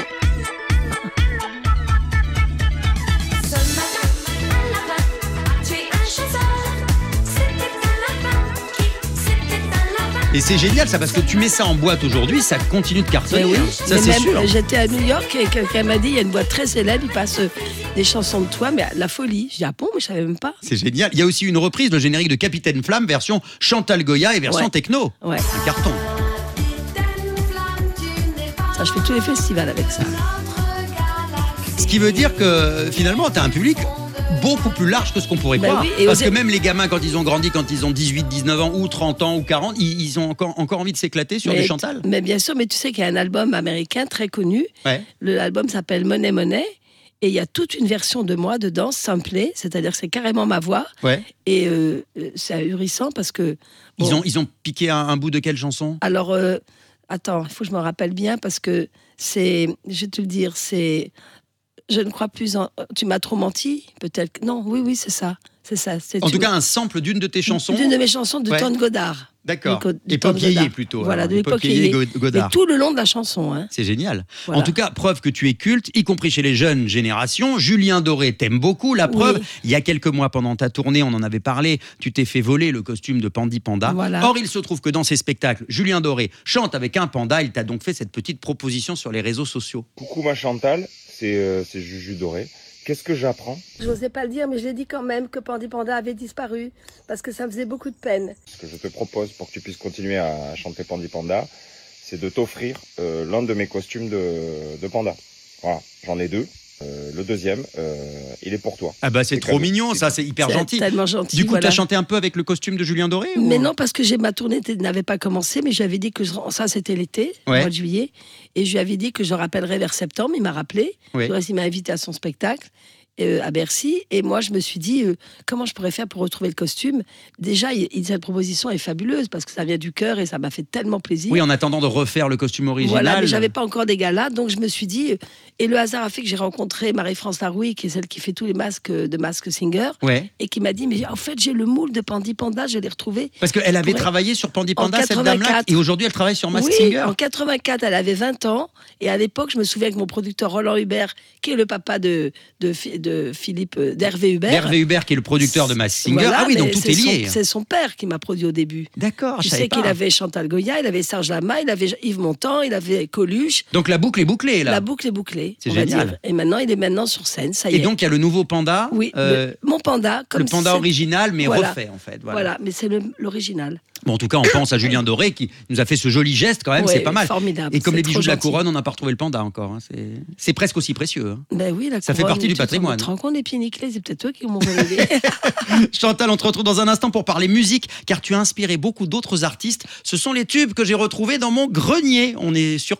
B: Et c'est génial ça, parce que tu mets ça en boîte aujourd'hui, ça continue de cartonner.
E: Oui,
B: ça c'est sûr.
E: J'étais à New York et quelqu'un m'a dit, il y a une boîte très célèbre, il passe des chansons de toi, mais la folie. Je dis, ah bon, mais je savais même pas.
B: C'est génial. Il y a aussi une reprise, le générique de Capitaine Flamme, version Chantal Goya et version techno.
E: Ouais.
B: Un carton.
E: Ça, je fais tous les festivals avec ça.
B: Ce qui veut dire que finalement, tu as un public beaucoup plus large que ce qu'on pourrait croire. Oui, parce que même les gamins, quand ils ont grandi, quand ils ont 18, 19 ans, ou 30 ans, ou 40, ils ont encore envie de s'éclater sur du Chantal.
E: Mais bien sûr, mais tu sais qu'il y a un album américain très connu. L'album s'appelle Money Money. Et il y a toute une version de moi dedans, samplée, c'est-à-dire que c'est carrément ma voix. Et c'est ahurissant parce que...
B: Bon, ils ont piqué un bout de quelle chanson ?
E: Alors, attends, il faut que je me rappelle bien parce que c'est... Je vais te le dire, c'est... Je ne crois plus en... Tu m'as trop menti, peut-être. Non, oui, c'est ça. C'est ça.
B: En tout cas, un sample d'une de tes chansons.
E: D'une de mes chansons de Tante Godard.
B: D'accord. L'époque Yéyé plutôt.
E: Voilà,
B: alors,
E: de l'époque Yéyé.
B: Godard.
E: Et tout le long de la chanson. Hein.
B: C'est génial.
E: Voilà.
B: En tout cas, preuve que tu es culte, y compris chez les jeunes générations. Julien Doré t'aime beaucoup. La preuve, il y a quelques mois pendant ta tournée, on en avait parlé, tu t'es fait voler le costume de Pandi Panda.
E: Voilà.
B: Or, il se trouve que dans ses spectacles, Julien Doré chante avec un panda. Il t'a donc fait cette petite proposition sur les réseaux sociaux.
H: Coucou ma Chantal, c'est Juju Doré. Qu'est-ce que j'apprends ?
E: Je n'osais pas le dire, mais je l'ai dit quand même que Pandi Panda avait disparu, parce que ça me faisait beaucoup de peine.
H: Ce que je te propose pour que tu puisses continuer à chanter Pandi Panda, c'est de t'offrir l'un de mes costumes de panda. Voilà, j'en ai 2. Le deuxième, il est pour toi.
B: Ah bah c'est trop cadeau. Mignon, ça, c'est hyper gentil.
E: Tellement gentil.
B: Du coup, t'as chanté un peu avec le costume de Julien Doré ou...
E: Mais non, parce que ma tournée n'avait pas commencé, mais je lui avais dit que ça c'était l'été, au mois de juillet, et je lui avais dit que je rappellerais vers septembre. Il m'a rappelé, il m'a invité à son spectacle. À Bercy, et moi je me suis dit comment je pourrais faire pour retrouver le costume. Déjà, cette proposition est fabuleuse parce que ça vient du cœur et ça m'a fait tellement plaisir.
B: Oui, en attendant de refaire le costume original.
E: Voilà, mais j'avais pas encore des galas, donc je me suis dit, et le hasard a fait que j'ai rencontré Marie-France Larouille, qui est celle qui fait tous les masques de Mask Singer, et qui m'a dit, mais en fait j'ai le moule de Pandi Panda, je l'ai retrouvé.
B: Parce qu'elle avait travaillé sur Pandi Panda, cette dame-là, et aujourd'hui elle travaille sur Mask Singer.
E: En 84, elle avait 20 ans, et à l'époque, je me souviens que mon producteur Roland Hubert, qui est le papa d'Hervé Hubert.
B: D'Hervé Hubert, qui est le producteur de Mask Singer. Voilà, ah oui, donc tout est lié.
E: C'est son père qui m'a produit au début.
B: D'accord,
E: je sais qu'il avait Chantal Goya, il avait Serge Lama, il avait Yves Montand, il avait Coluche.
B: Donc la boucle est bouclée, là.
E: La boucle est bouclée.
B: C'est génial.
E: Et maintenant, il est sur scène, ça y est.
B: Et donc, il y a le nouveau panda.
E: Oui, mon panda. Comme
B: le panda original, mais refait, en fait.
E: Voilà, mais c'est l'original.
B: Bon, en tout cas, on pense à Julien Doré qui nous a fait ce joli geste quand même, c'est pas mal.
E: Formidable.
B: Et comme les bijoux de la couronne, on n'a pas retrouvé le panda encore. Hein. C'est presque aussi précieux. Hein.
E: Ben oui, la
B: ça fait partie du patrimoine.
E: Tu te rends compte, les pieds nickelés, c'est peut-être toi qui m'ont révélé.
B: Chantal, on te retrouve dans un instant pour parler musique, car tu as inspiré beaucoup d'autres artistes. Ce sont les tubes que j'ai retrouvés dans mon grenier. On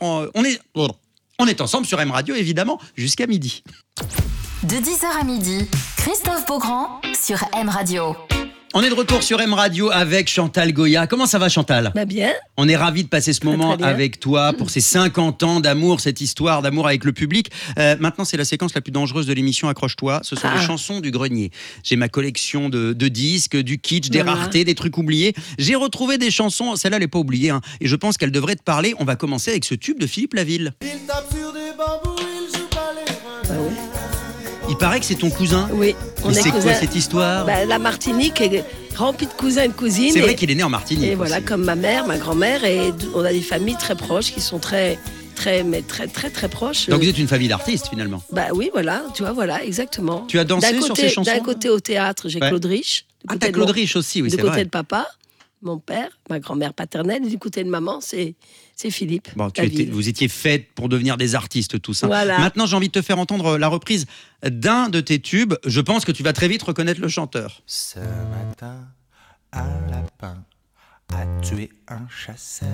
B: est ensemble sur M Radio, évidemment, jusqu'à midi.
A: De 10h à midi, Christophe Beaugrand sur M Radio.
B: On est de retour sur M Radio avec Chantal Goya. Comment ça va, Chantal ?
E: Bah bien.
B: On est ravis de passer ce moment avec toi pour ces 50 ans d'amour, cette histoire d'amour avec le public. Maintenant, c'est la séquence la plus dangereuse de l'émission. Accroche-toi. Ce sont les chansons du grenier. J'ai ma collection de disques, du kitsch, des raretés, des trucs oubliés. J'ai retrouvé des chansons. Celle-là, elle n'est pas oubliée. Hein, et je pense qu'elle devrait te parler. On va commencer avec ce tube de Philippe Laville.
C: Il tape sur des bambous, il joue pas les reins.
B: Il paraît que c'est ton cousin.
E: Oui.
B: Et c'est quoi cette histoire ?
E: La Martinique est remplie de cousins et de cousines.
B: C'est vrai qu'il est né en Martinique.
E: Et voilà, comme ma mère, ma grand-mère, et on a des familles très proches qui sont très proches.
B: Donc vous êtes une famille d'artistes finalement.
E: Bah oui, voilà, tu vois, voilà, exactement.
B: Tu as dansé sur ces chansons ?
E: D'un côté au théâtre, j'ai Claude Rich.
B: T'as Claude Rich aussi, oui, c'est vrai.
E: Du côté de papa, mon père, ma grand-mère paternelle, et du côté de maman, c'est Philippe.
B: Bon, vous étiez faites pour devenir des artistes tous. Hein.
E: Voilà.
B: Maintenant, j'ai envie de te faire entendre la reprise d'un de tes tubes. Je pense que tu vas très vite reconnaître le chanteur.
I: Ce matin, un lapin a tué un chasseur.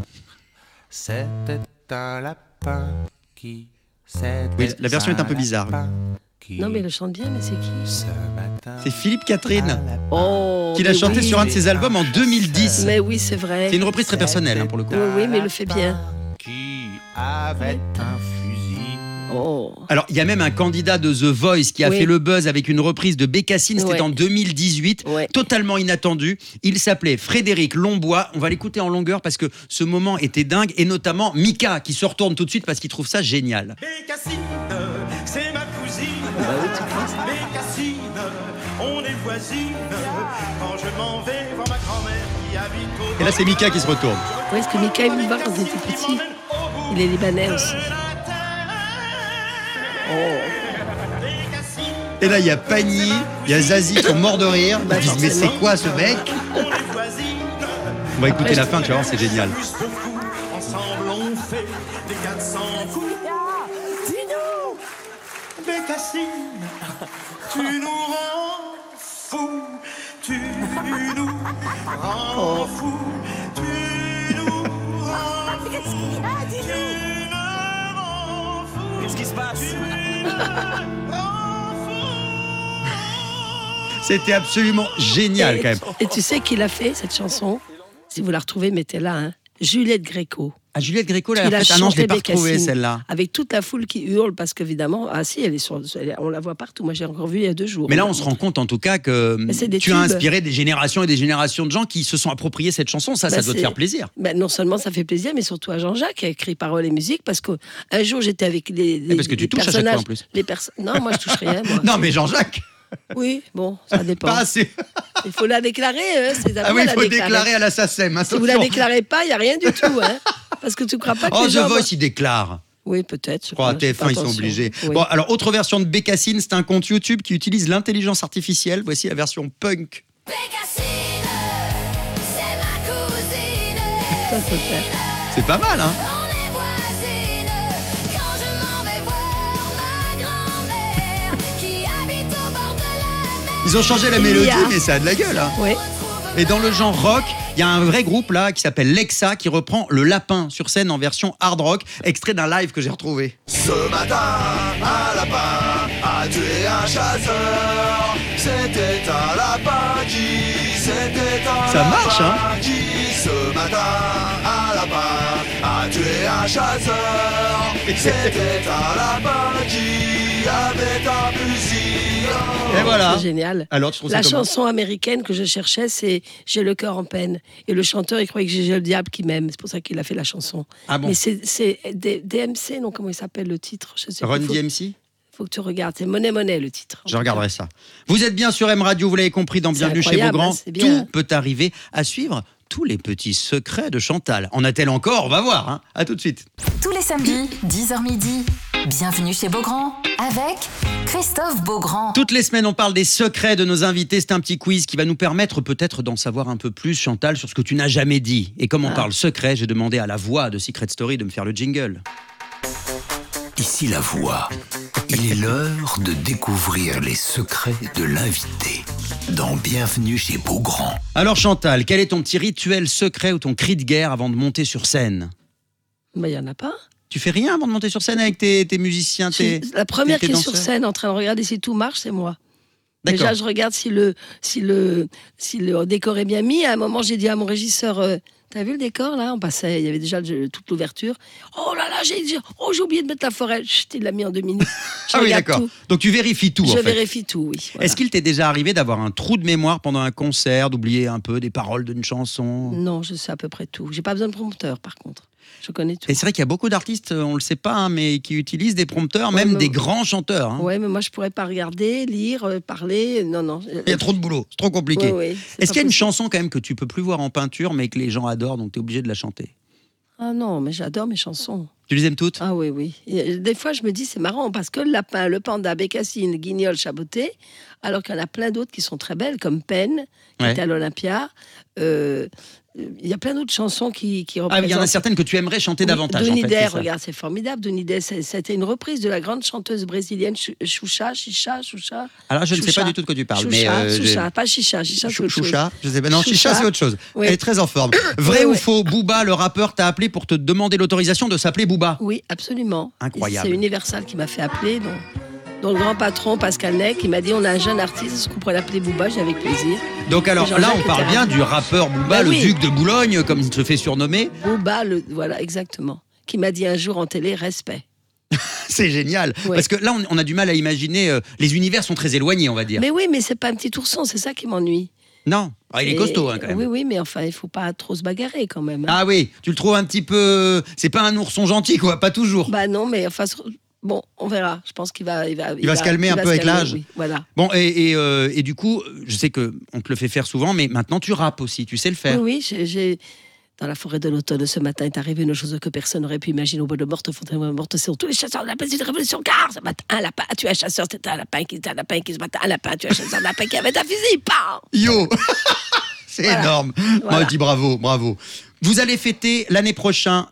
I: C'était un lapin qui...
B: Oui, la version est un peu bizarre.
E: Non, mais il le chante bien, mais c'est qui ?
B: C'est Philippe Catherine, qui l'a
E: mais
B: chanté sur un de ses albums en 2010.
E: Mais oui, c'est vrai.
B: C'est une reprise très personnelle, hein, pour le coup.
E: Oui, mais il le fait bien.
I: Qui avait un fusil.
B: Alors, il y a même un candidat de The Voice qui a fait le buzz avec une reprise de Bécassine, c'était en 2018, totalement inattendu. Il s'appelait Frédéric Lombois. On va l'écouter en longueur parce que ce moment était dingue, et notamment Mika qui se retourne tout de suite parce qu'il trouve ça génial.
J: Bécassine, c'est ma cousine. Bécassine, on est voisines. Quand je m'en vais voir ma grand-mère qui habite au...
B: Et là, c'est Mika qui se retourne.
E: Oui, parce que Mika est venu me voir quand il était petit. Il est libanais aussi.
B: Et là, il y a Pagny, il y a Zazie qui sont morts de rire. Ils disent, mais c'est quoi ce mec ? On va écouter la fin, tu vas voir, c'est génial.
J: Ensemble, on fait des 400 coups. Dis-nous, Bécassine, tu nous rends fous. Tu nous rends fous. Tu nous rends fous. Qu'est-ce qu'il y a ? Dis-nous. Qu'est-ce qui se passe ?
B: C'était absolument génial quand même.
E: Et tu sais qui l'a fait, cette chanson ? Si vous la retrouvez, mettez-la. Hein. Juliette Gréco.
B: Ah, Juliette Gréco,
E: Il a
B: ah non, je ne
E: chanté
B: l'ai pas retrouvée
E: Bécassine.
B: celle-là.
E: Avec toute la foule qui hurle, parce qu'évidemment, on la voit partout. Moi, j'ai encore vu il y a 2 jours.
B: Mais là, on se rend compte en tout cas que
E: c'est des
B: tu as
E: tubes.
B: inspiré des générations et des générations de gens qui se sont appropriés cette chanson. Ça doit te faire plaisir.
E: Non seulement ça fait plaisir, mais surtout à Jean-Jacques qui a écrit paroles et musique, parce qu'un jour j'étais avec les
B: parce que tu touches à chaque fois en plus.
E: Non, moi je touche rien. Moi.
B: Non, mais Jean-Jacques.
E: Oui, bon, ça dépend.
B: Pas assez.
E: Il faut la déclarer.
B: Ah oui, il faut déclarer à la SACEM.
E: Si vous la déclarez pas, il n'y a rien du tout. Hein, parce que tu ne crois pas que les
B: The
E: gens...
B: Voice, il déclare.
E: Oui, peut-être.
B: Je crois à TF1, ils sont obligés.
E: Oui.
B: Bon, alors, autre version de Bécassine, c'est un compte YouTube qui utilise l'intelligence artificielle. Voici la version punk.
K: Bécassine, c'est ma cousine.
E: Ça se fait.
B: C'est pas mal, hein?
K: On est voisines. Quand je m'en vais voir ma grand-mère qui habite au bord de la mer.
B: Ils ont changé la mélodie, mais ça a de la gueule, hein?
E: Oui.
B: Et dans le genre rock, il y a un vrai groupe là qui s'appelle Lexa qui reprend Le Lapin sur scène en version hard rock, extrait d'un live que j'ai retrouvé.
J: Ce matin, un lapin a tué un chasseur. C'était un lapin qui,
B: Ça marche, hein?
J: Ce matin, un lapin a tué un chasseur. C'était un lapin qui avait un fusil.
B: Et voilà.
E: C'est génial.
B: Alors, tu trouves
E: La
B: ça comment?
E: chanson américaine que je cherchais, c'est J'ai le cœur en peine. Et le chanteur, il croyait que j'ai le diable qui m'aime. C'est pour ça qu'il a fait la chanson.
B: Ah bon?
E: Mais c'est DMC, non? Comment il s'appelle le titre? Je sais
B: Run
E: plus.
B: DMC?
E: Faut que tu regardes. C'est Money Money le titre.
B: Je regarderai ça. Vous êtes bien sur M Radio, vous l'avez compris, dans Bienvenue chez Beaugrand.
E: Hein, c'est bien.
B: Tout peut arriver. À suivre tous les petits secrets de Chantal. En a-t-elle encore? On va voir. Hein. À tout de suite.
A: Tous les samedis, 10h midi. Bienvenue chez Beaugrand avec Christophe Beaugrand.
B: Toutes les semaines, on parle des secrets de nos invités. C'est un petit quiz qui va nous permettre peut-être d'en savoir un peu plus, Chantal, sur ce que tu n'as jamais dit. Et comme on parle secret, j'ai demandé à la voix de Secret Story de me faire le jingle.
L: Ici la voix. Il est l'heure de découvrir les secrets de l'invité dans Bienvenue chez Beaugrand.
B: Alors Chantal, quel est ton petit rituel secret ou ton cri de guerre avant de monter sur scène?
E: Mais il n'y en a pas.
B: Tu fais rien avant de monter sur scène avec tes musiciens,
E: La première
B: tes
E: qui est sur
B: danseurs?
E: scène en train de regarder si tout marche, c'est moi.
B: D'accord.
E: Déjà, je regarde si le décor est bien mis. À un moment, j'ai dit à mon régisseur, t'as vu le décor là? On passait, il y avait déjà toute l'ouverture. Oh là là, j'ai oublié de mettre la forêt. Chut, il l'a mis en 2 minutes. Je
B: Ah oui,
E: regarde
B: d'accord.
E: tout.
B: Donc tu vérifies tout, en
E: Je
B: fait.
E: vérifie tout, oui. Voilà.
B: Est-ce qu'il t'est déjà arrivé d'avoir un trou de mémoire pendant un concert, d'oublier un peu des paroles d'une chanson?
E: Non, je sais à peu près tout. J'ai pas besoin de prompteur, par contre. Je connais tout.
B: Et c'est vrai qu'il y a beaucoup d'artistes, on le sait pas, hein, mais qui utilisent des prompteurs, même
E: mais-
B: des grands chanteurs. Hein.
E: Ouais, mais moi, je pourrais pas regarder, lire, parler. Non.
B: Il y a trop de boulot, c'est trop compliqué.
E: Ouais,
B: Est-ce qu'il y a une
E: possible.
B: chanson quand même que tu peux plus voir en peinture, mais que les gens adorent, donc tu es obligé de la chanter?
E: Ah non, mais j'adore mes chansons.
B: Tu les aimes toutes?
E: Ah oui. Et des fois, je me dis, c'est marrant, parce que le lapin, le panda, Bécassine, Guignol, Chaboté, alors qu'il y en a plein d'autres qui sont très belles, comme Peine, qui
B: Ouais.
E: était à l'Olympia. Il y a plein d'autres chansons qui
B: Ah,
E: représentent...
B: il y en a certaines que tu aimerais chanter davantage. en fait,
E: Donider,
B: c'est ça.
E: regarde, c'est formidable. Donider, c'était une reprise de la grande chanteuse brésilienne Xuxa.
B: Alors, je ne sais
E: Xuxa.
B: pas du tout de quoi tu parles.
E: Xuxa,
B: mais
E: Xuxa, pas Chicha. Chicha, c'est autre chose.
B: Choucha, je sais pas. Non, Chicha, c'est autre chose.
E: Oui.
B: Elle est très en forme. Vrai
E: Oui,
B: ou
E: oui.
B: faux, Booba, le rappeur, t'a appelé pour te demander l'autorisation de s'appeler Booba?
E: Oui, absolument.
B: Incroyable.
E: C'est Universal qui m'a fait appeler, dont le grand patron Pascal Ney, qui m'a dit on a un jeune artiste, est-ce qu'on pourrait l'appeler Booba? J'ai avec plaisir.
B: Donc alors
E: Et
B: là,
E: Jean-Jacques
B: on parle
E: était
B: bien
E: ravi.
B: du rappeur Booba,
E: Ben
B: le
E: oui.
B: duc de Boulogne, comme il se fait surnommer.
E: Booba, voilà, exactement. Qui m'a dit un jour en télé, respect.
B: C'est génial.
E: Ouais.
B: Parce que là, on a du mal à imaginer. Les univers sont très éloignés, on va dire.
E: Mais oui, mais c'est pas un petit ourson, c'est ça qui m'ennuie.
B: Non. Ah, il est
E: Et-
B: costaud, hein, quand même.
E: Oui, mais enfin, il faut pas trop se bagarrer quand même. hein.
B: Ah oui, tu le trouves un petit peu. C'est pas un ourson gentil, quoi, pas toujours.
E: Bah non, mais enfin, bon, on verra. Je pense qu'il va.
B: Il va se calmer un peu avec l'âge.
E: Oui, voilà.
B: Bon, et du coup, je sais qu'on te le fait faire souvent, mais maintenant tu rappes aussi, tu sais le faire.
E: Oui, j'ai. Dans la forêt de l'automne, ce matin est arrivé une chose que personne n'aurait pu imaginer au bois de morte, fontaine morte, c'est tous les chasseurs de la place d'une révolution, car ce matin, un lapin a tué un chasseur, c'était un lapin qui ce matin, un lapin a tué un chasseur, un lapin qui avait un fusil, pam.
B: Yo C'est
E: Voilà.
B: énorme. Moi, je dis bravo. Vous allez fêter l'année prochaine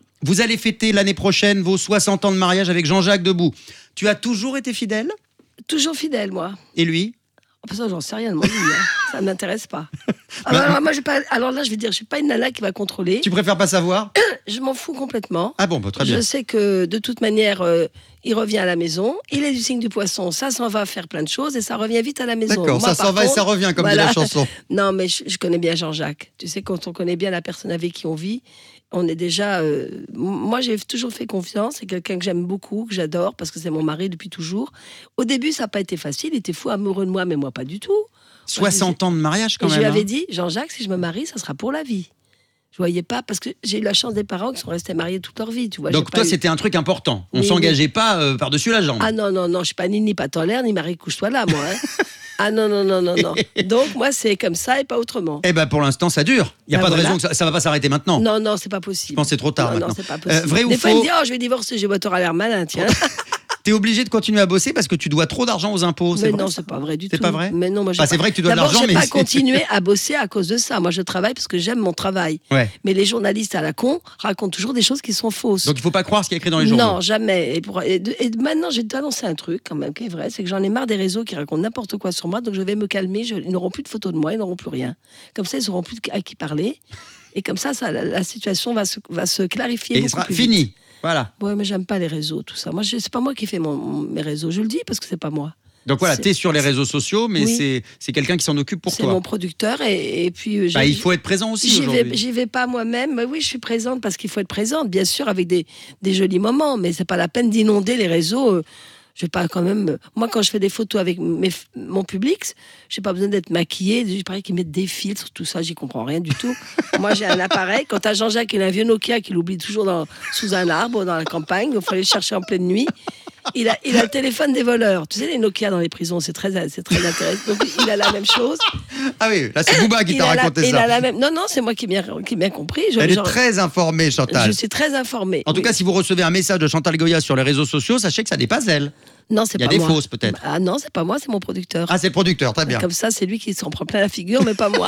B: vos 60 ans de mariage avec Jean-Jacques Debout. Tu as toujours été fidèle?
E: Toujours fidèle, moi.
B: Et lui?
E: Oh, ça, j'en sais rien de mon vie, hein. Ça ne m'intéresse pas. Alors là, je vais dire, je suis pas une nana qui va contrôler.
B: Tu préfères pas savoir?
E: Je m'en fous complètement.
B: Ah bon, bah, très bien.
E: Je sais que de toute manière, il revient à la maison. Il est du signe du poisson. Ça s'en va faire plein de choses et ça revient vite à la maison.
B: D'accord,
E: Moi,
B: ça s'en va et ça revient, comme dit la chanson.
E: Non, mais je connais bien Jean-Jacques. Tu sais, quand on connaît bien la personne avec qui on vit, on est déjà... Moi, j'ai toujours fait confiance. C'est quelqu'un que j'aime beaucoup, que j'adore, parce que c'est mon mari depuis toujours. Au début, ça n'a pas été facile. Il était fou amoureux de moi, mais moi, pas du tout.
B: 60 ans de mariage, quand
E: et
B: même.
E: Je lui avais
B: hein.
E: dit, Jean-Jacques, si je me marie, ça sera pour la vie. Je voyais pas, parce que j'ai eu la chance des parents qui sont restés mariés toute leur vie. Tu vois,
B: Donc toi, c'était un truc important. On
E: Oui,
B: s'engageait pas par-dessus la jambe.
E: Ah non, je suis pas ni patte en l'air, ni Marie couche-toi là, moi. Hein. Ah non. Donc moi, c'est comme ça et pas autrement.
B: Eh ben pour l'instant, ça dure. Il n'y a
E: Ben
B: pas de
E: voilà.
B: raison que ça va pas s'arrêter maintenant.
E: Non, c'est pas possible.
B: Je pense que c'est trop tard
E: Non,
B: maintenant.
E: c'est pas possible.
B: Vrai ou
E: Des fois, il
B: faux
E: me dit, je vais divorcer, j'ai t'auras l'air malin, tiens.
B: T'es obligé de continuer à bosser parce que tu dois trop d'argent aux impôts.
E: Mais
B: vrai,
E: non,
B: ça
E: c'est pas vrai du tout.
B: C'est pas vrai.
E: Mais non, moi,
B: c'est vrai que tu dois de
E: D'abord,
B: l'argent, mais
E: j'ai pas continué à bosser à cause de ça. Moi, je travaille parce que j'aime mon travail.
B: Ouais.
E: Mais les journalistes à la con racontent toujours des choses qui sont fausses.
B: Donc il faut pas croire ce qui est écrit dans les journaux.
E: Non, jamais. Et maintenant, j'ai annoncé un truc quand même qui est vrai, c'est que j'en ai marre des réseaux qui racontent n'importe quoi sur moi. Donc je vais me calmer. Ils n'auront plus de photos de moi, ils n'auront plus rien. Comme ça, ils n'auront plus à qui parler. Et comme ça, la situation va se clarifier.
B: Et
E: beaucoup
B: il sera
E: plus
B: fini.
E: vite.
B: Voilà.
E: Ouais, mais j'aime pas les réseaux, tout ça. Moi, c'est pas moi qui fais mes réseaux. Je le dis parce que c'est pas moi.
B: Donc voilà, t'es sur les réseaux sociaux, mais
E: Oui.
B: c'est quelqu'un qui s'en occupe pour
E: C'est
B: toi.
E: mon producteur et puis
B: il faut être présent aussi aujourd'hui.
E: J'y vais pas moi-même. Mais oui, je suis présente parce qu'il faut être présente, bien sûr, avec des jolis moments. Mais c'est pas la peine d'inonder les réseaux. Je vais pas quand même. Moi, quand je fais des photos avec mon public, j'ai pas besoin d'être maquillée. Il paraît qu'ils mettent des filtres, tout ça, j'y comprends rien du tout. Moi, j'ai un appareil. Quand à Jean-Jacques, il a un vieux Nokia qu'il oublie toujours sous un arbre dans la campagne, il faut aller le chercher en pleine nuit. Il a le téléphone des voleurs. Tu sais, les Nokia dans les prisons, c'est très intéressant. Donc, il a la même chose.
B: Ah oui, là, c'est Bouba qui t'a raconté ça.
E: Il a la même. Non, c'est moi qui ai bien compris.
B: Elle est très informée, Chantal.
E: Je suis très informée.
B: En tout cas, si vous recevez un message de Chantal Goya sur les réseaux sociaux, sachez que ça n'est pas elle.
E: Non, c'est pas moi.
B: Il y a des fausses, peut-être.
E: Ah non, c'est pas moi, c'est mon producteur.
B: Ah, c'est le producteur, très bien.
E: Comme ça, c'est lui qui s'en prend plein la figure, mais pas moi.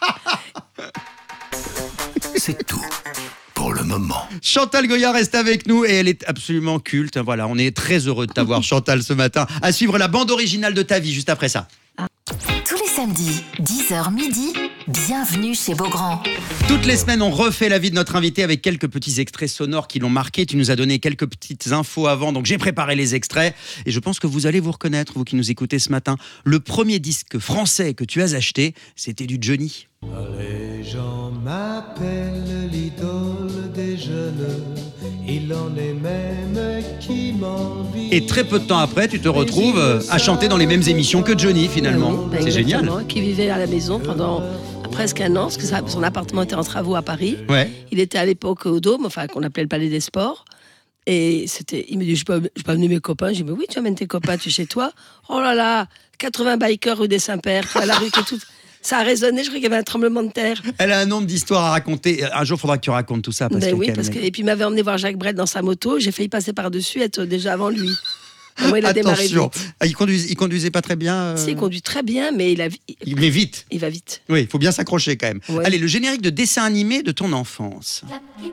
L: C'est tout pour le moment.
B: Chantal Goya reste avec nous et elle est absolument culte. Voilà, on est très heureux de t'avoir, Chantal, ce matin. À suivre la bande originale de Ta vie, juste après ça.
A: Tous les samedis, 10h midi, bienvenue chez Beaugrand.
B: Toutes les semaines, on refait la vie de notre invité avec quelques petits extraits sonores qui l'ont marqué. Tu nous as donné quelques petites infos avant, donc j'ai préparé les extraits. Et je pense que vous allez vous reconnaître, vous qui nous écoutez ce matin. Le premier disque français que tu as acheté, c'était du Johnny.
C: Les gens m'appellent l'idole des jeunes, il en est même qui m'envie.
B: Et très peu de temps après, tu te retrouves à chanter dans les mêmes émissions que Johnny, finalement.
E: Oui,
B: c'est génial.
E: exactement. Qui vivait à la maison pendant presque un an, parce que son appartement était en travaux à Paris.
B: Ouais.
E: Il était à l'époque au Dôme, enfin qu'on appelait le Palais des Sports. Et il me dit, je peux amener mes copains. Je dis, mais oui, tu amènes tes copains, tu es chez toi. Oh là là, 80 bikers rue des Saints-Pères, à la rue que tout. Ça a résonné, je croyais qu'il y avait un tremblement de terre.
B: Elle a un nombre d'histoires à raconter. Un jour, il faudra que tu racontes tout ça. Parce
E: Ben
B: que
E: oui,
B: quand même,
E: et puis il m'avait emmené voir Jacques Brel dans sa moto. J'ai failli passer par-dessus, être déjà avant lui. Moi, il a démarré
B: attention,
E: vite.
B: Ah, il conduisait pas très bien.
E: Si, il conduit très bien, mais
B: il va vite.
E: Il va vite.
B: Oui, il faut bien s'accrocher quand même.
E: Ouais.
B: Allez, le générique de dessin animé de ton enfance.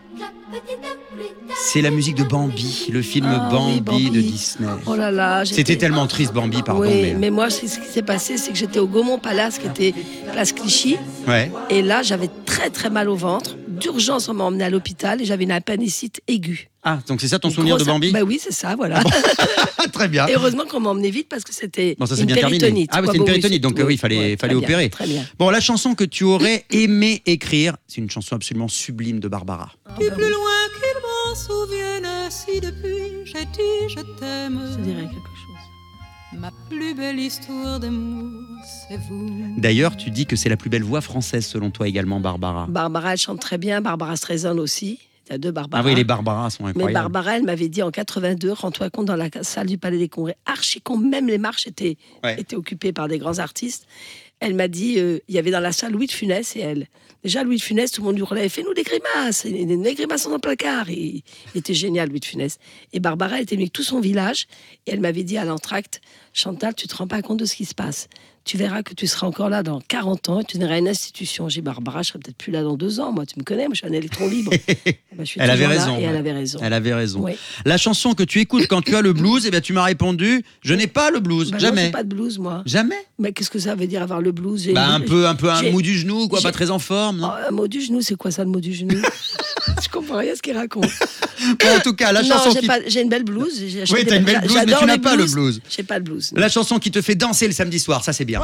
B: C'est la musique de Bambi, le film Bambi de Disney.
E: Oh là là.
B: C'était tellement triste, Bambi, pardon.
E: Oui, mais moi, ce qui s'est passé, c'est que j'étais au Gaumont Palace, qui était place Clichy.
B: Ouais.
E: Et là, j'avais très très mal au ventre. D'urgence, on m'a emmené à l'hôpital et j'avais une appendicite aiguë.
B: Ah, donc c'est ça ton souvenir de Bambi?
E: Bah oui, c'est ça, voilà.
B: Très bien.
E: Et heureusement qu'on m'a emmené vite parce que c'était
B: Bon, ça c'est
E: une
B: bien terminé.
E: péritonite.
B: Ah oui, c'est une péritonite, donc oui, il fallait
E: très bien,
B: opérer.
E: Très bien.
B: Bon, la chanson que tu aurais aimé écrire, c'est une chanson absolument sublime de Barbara.
M: Du plus loin qu'il m'en souvienne, si depuis j'ai dit je t'aime.
E: Je dirais quelque chose.
M: Ma plus belle histoire d'amour, c'est vous.
B: D'ailleurs, tu dis que c'est la plus belle voix française selon toi également, Barbara.
E: Barbara, elle chante très bien. Barbara Streisand aussi. Il y a deux Barbara.
B: Ah oui, les Barbaras sont incroyables.
E: Mais Barbara, elle m'avait dit en 82, rends-toi compte, dans la salle du Palais des Congrès, archi con, même les marches étaient occupées par des grands artistes. Elle m'a dit, il y avait dans la salle Louis de Funès et elle. Déjà, Louis de Funès, tout le monde hurlait, fais-nous des grimaces. Et des grimaces dans le placard. Il était génial, Louis de Funès. Et Barbara, elle était venue avec tout son village. Et elle m'avait dit à l'entracte, Chantal, tu te rends pas compte de ce qui se passe. Tu verras que tu seras encore là dans 40 ans et tu verras une institution. J'ai dit, Barbara, je serai peut-être plus là dans 2 ans. Moi, tu me connais, moi, je suis un électron libre.
B: Elle avait raison.
E: Et elle avait raison.
B: Elle avait raison.
E: Oui.
B: La chanson que tu écoutes quand tu as le blues, eh bien, tu m'as répondu, je n'ai pas le blues. Jamais.
E: Non, j'ai pas de blues, moi.
B: Jamais.
E: Mais qu'est-ce que ça veut dire avoir le blues?
B: Un peu un mot du genou, quoi, pas très en forme. Non
E: un mot du genou, c'est quoi ça, le mot du genou? Je comprends rien à ce qu'il raconte.
B: Bon, en tout cas, la chanson qui...
E: j'ai une belle blouse.
B: Oui, t'as une belle blouse, mais tu n'as pas le blues.
E: J'ai pas le blues.
B: La chanson qui te fait danser le samedi soir, ça c'est bien.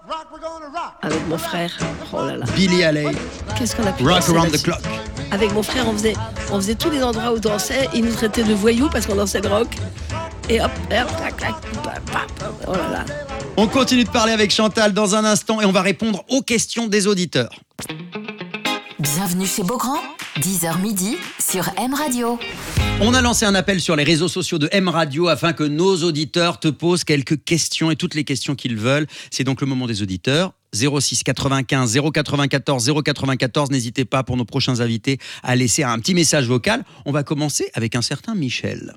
E: Avec mon frère. Oh là là.
B: Billy Haley.
E: Qu'est-ce qu'on a pu
B: Rock
E: danser
B: Around the
E: là-dessus.
B: Clock.
E: Avec mon frère, on faisait tous les endroits où on dansait. Il nous traitait de voyous parce qu'on dansait le rock. Et hop, clac, clac, oh là là.
B: On continue de parler avec Chantal dans un instant et on va répondre aux questions des auditeurs.
A: Bienvenue chez Beaugrand, 10h midi sur M Radio.
B: On a lancé un appel sur les réseaux sociaux de M Radio afin que nos auditeurs te posent quelques questions et toutes les questions qu'ils veulent. C'est donc le moment des auditeurs. 06 95 094 094. N'hésitez pas pour nos prochains invités à laisser un petit message vocal. On va commencer avec un certain Michel.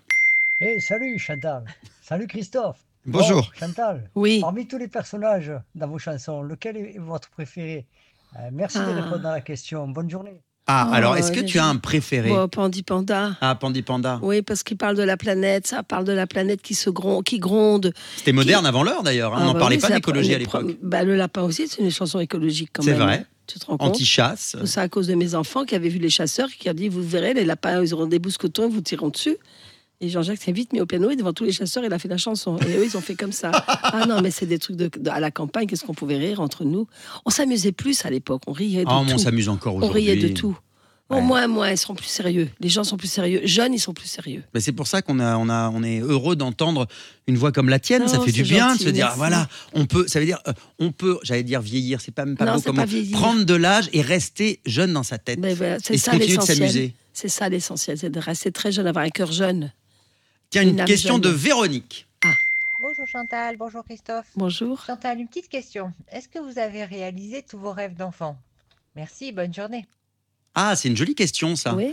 N: Salut Chantal. Salut Christophe.
B: Bonjour.
N: Bon, Chantal.
E: Oui.
N: Parmi tous les personnages dans vos chansons, lequel est votre préféré? Merci de répondre à la question. Bonne journée.
B: Alors, est-ce que tu as un préféré?
E: Pandi Panda.
B: Ah, Pandi Panda.
E: Oui, parce qu'il parle de la planète, ça parle de la planète qui gronde.
B: C'était moderne avant l'heure d'ailleurs, on n'en parlait pas d'écologie à l'époque.
E: Le lapin aussi, c'est une chanson écologique quand
B: c'est
E: même.
B: C'est vrai.
E: Tu te rends compte?
B: Anti-chasse.
E: Tout ça à cause de mes enfants qui avaient vu les chasseurs, qui ont dit, vous verrez, les lapins, ils auront des bousquetons, ils vous tireront dessus. Et Jean-Jacques s'est vite mis au piano et devant tous les chasseurs, il a fait la chanson. Et eux, ils ont fait comme ça. Ah non, mais c'est des trucs à la campagne, qu'est-ce qu'on pouvait rire entre nous? On s'amusait plus à l'époque, on riait de tout.
B: On s'amuse encore aujourd'hui.
E: On riait de tout. Au moins, ils sont plus sérieux. Les gens sont plus sérieux. Jeunes, ils sont plus sérieux.
B: Mais c'est pour ça qu'on est heureux d'entendre une voix comme la tienne. Ça fait du bien de se dire, voilà, on peut, j'allais dire vieillir, c'est pas même pas beau comment, prendre de l'âge et rester jeune dans sa tête.
E: C'est
B: et
E: ça
B: continuer de
E: l'essentiel.
B: s'amuser.
E: C'est ça l'essentiel, c'est de rester très jeune, avoir un cœur jeune.
B: Tiens, une question de Véronique.
O: Bonjour Chantal, bonjour Christophe.
E: Bonjour.
O: Chantal, une petite question. Est-ce que vous avez réalisé tous vos rêves d'enfant? Merci, bonne journée.
B: Ah, c'est une jolie question, ça.
E: Oui.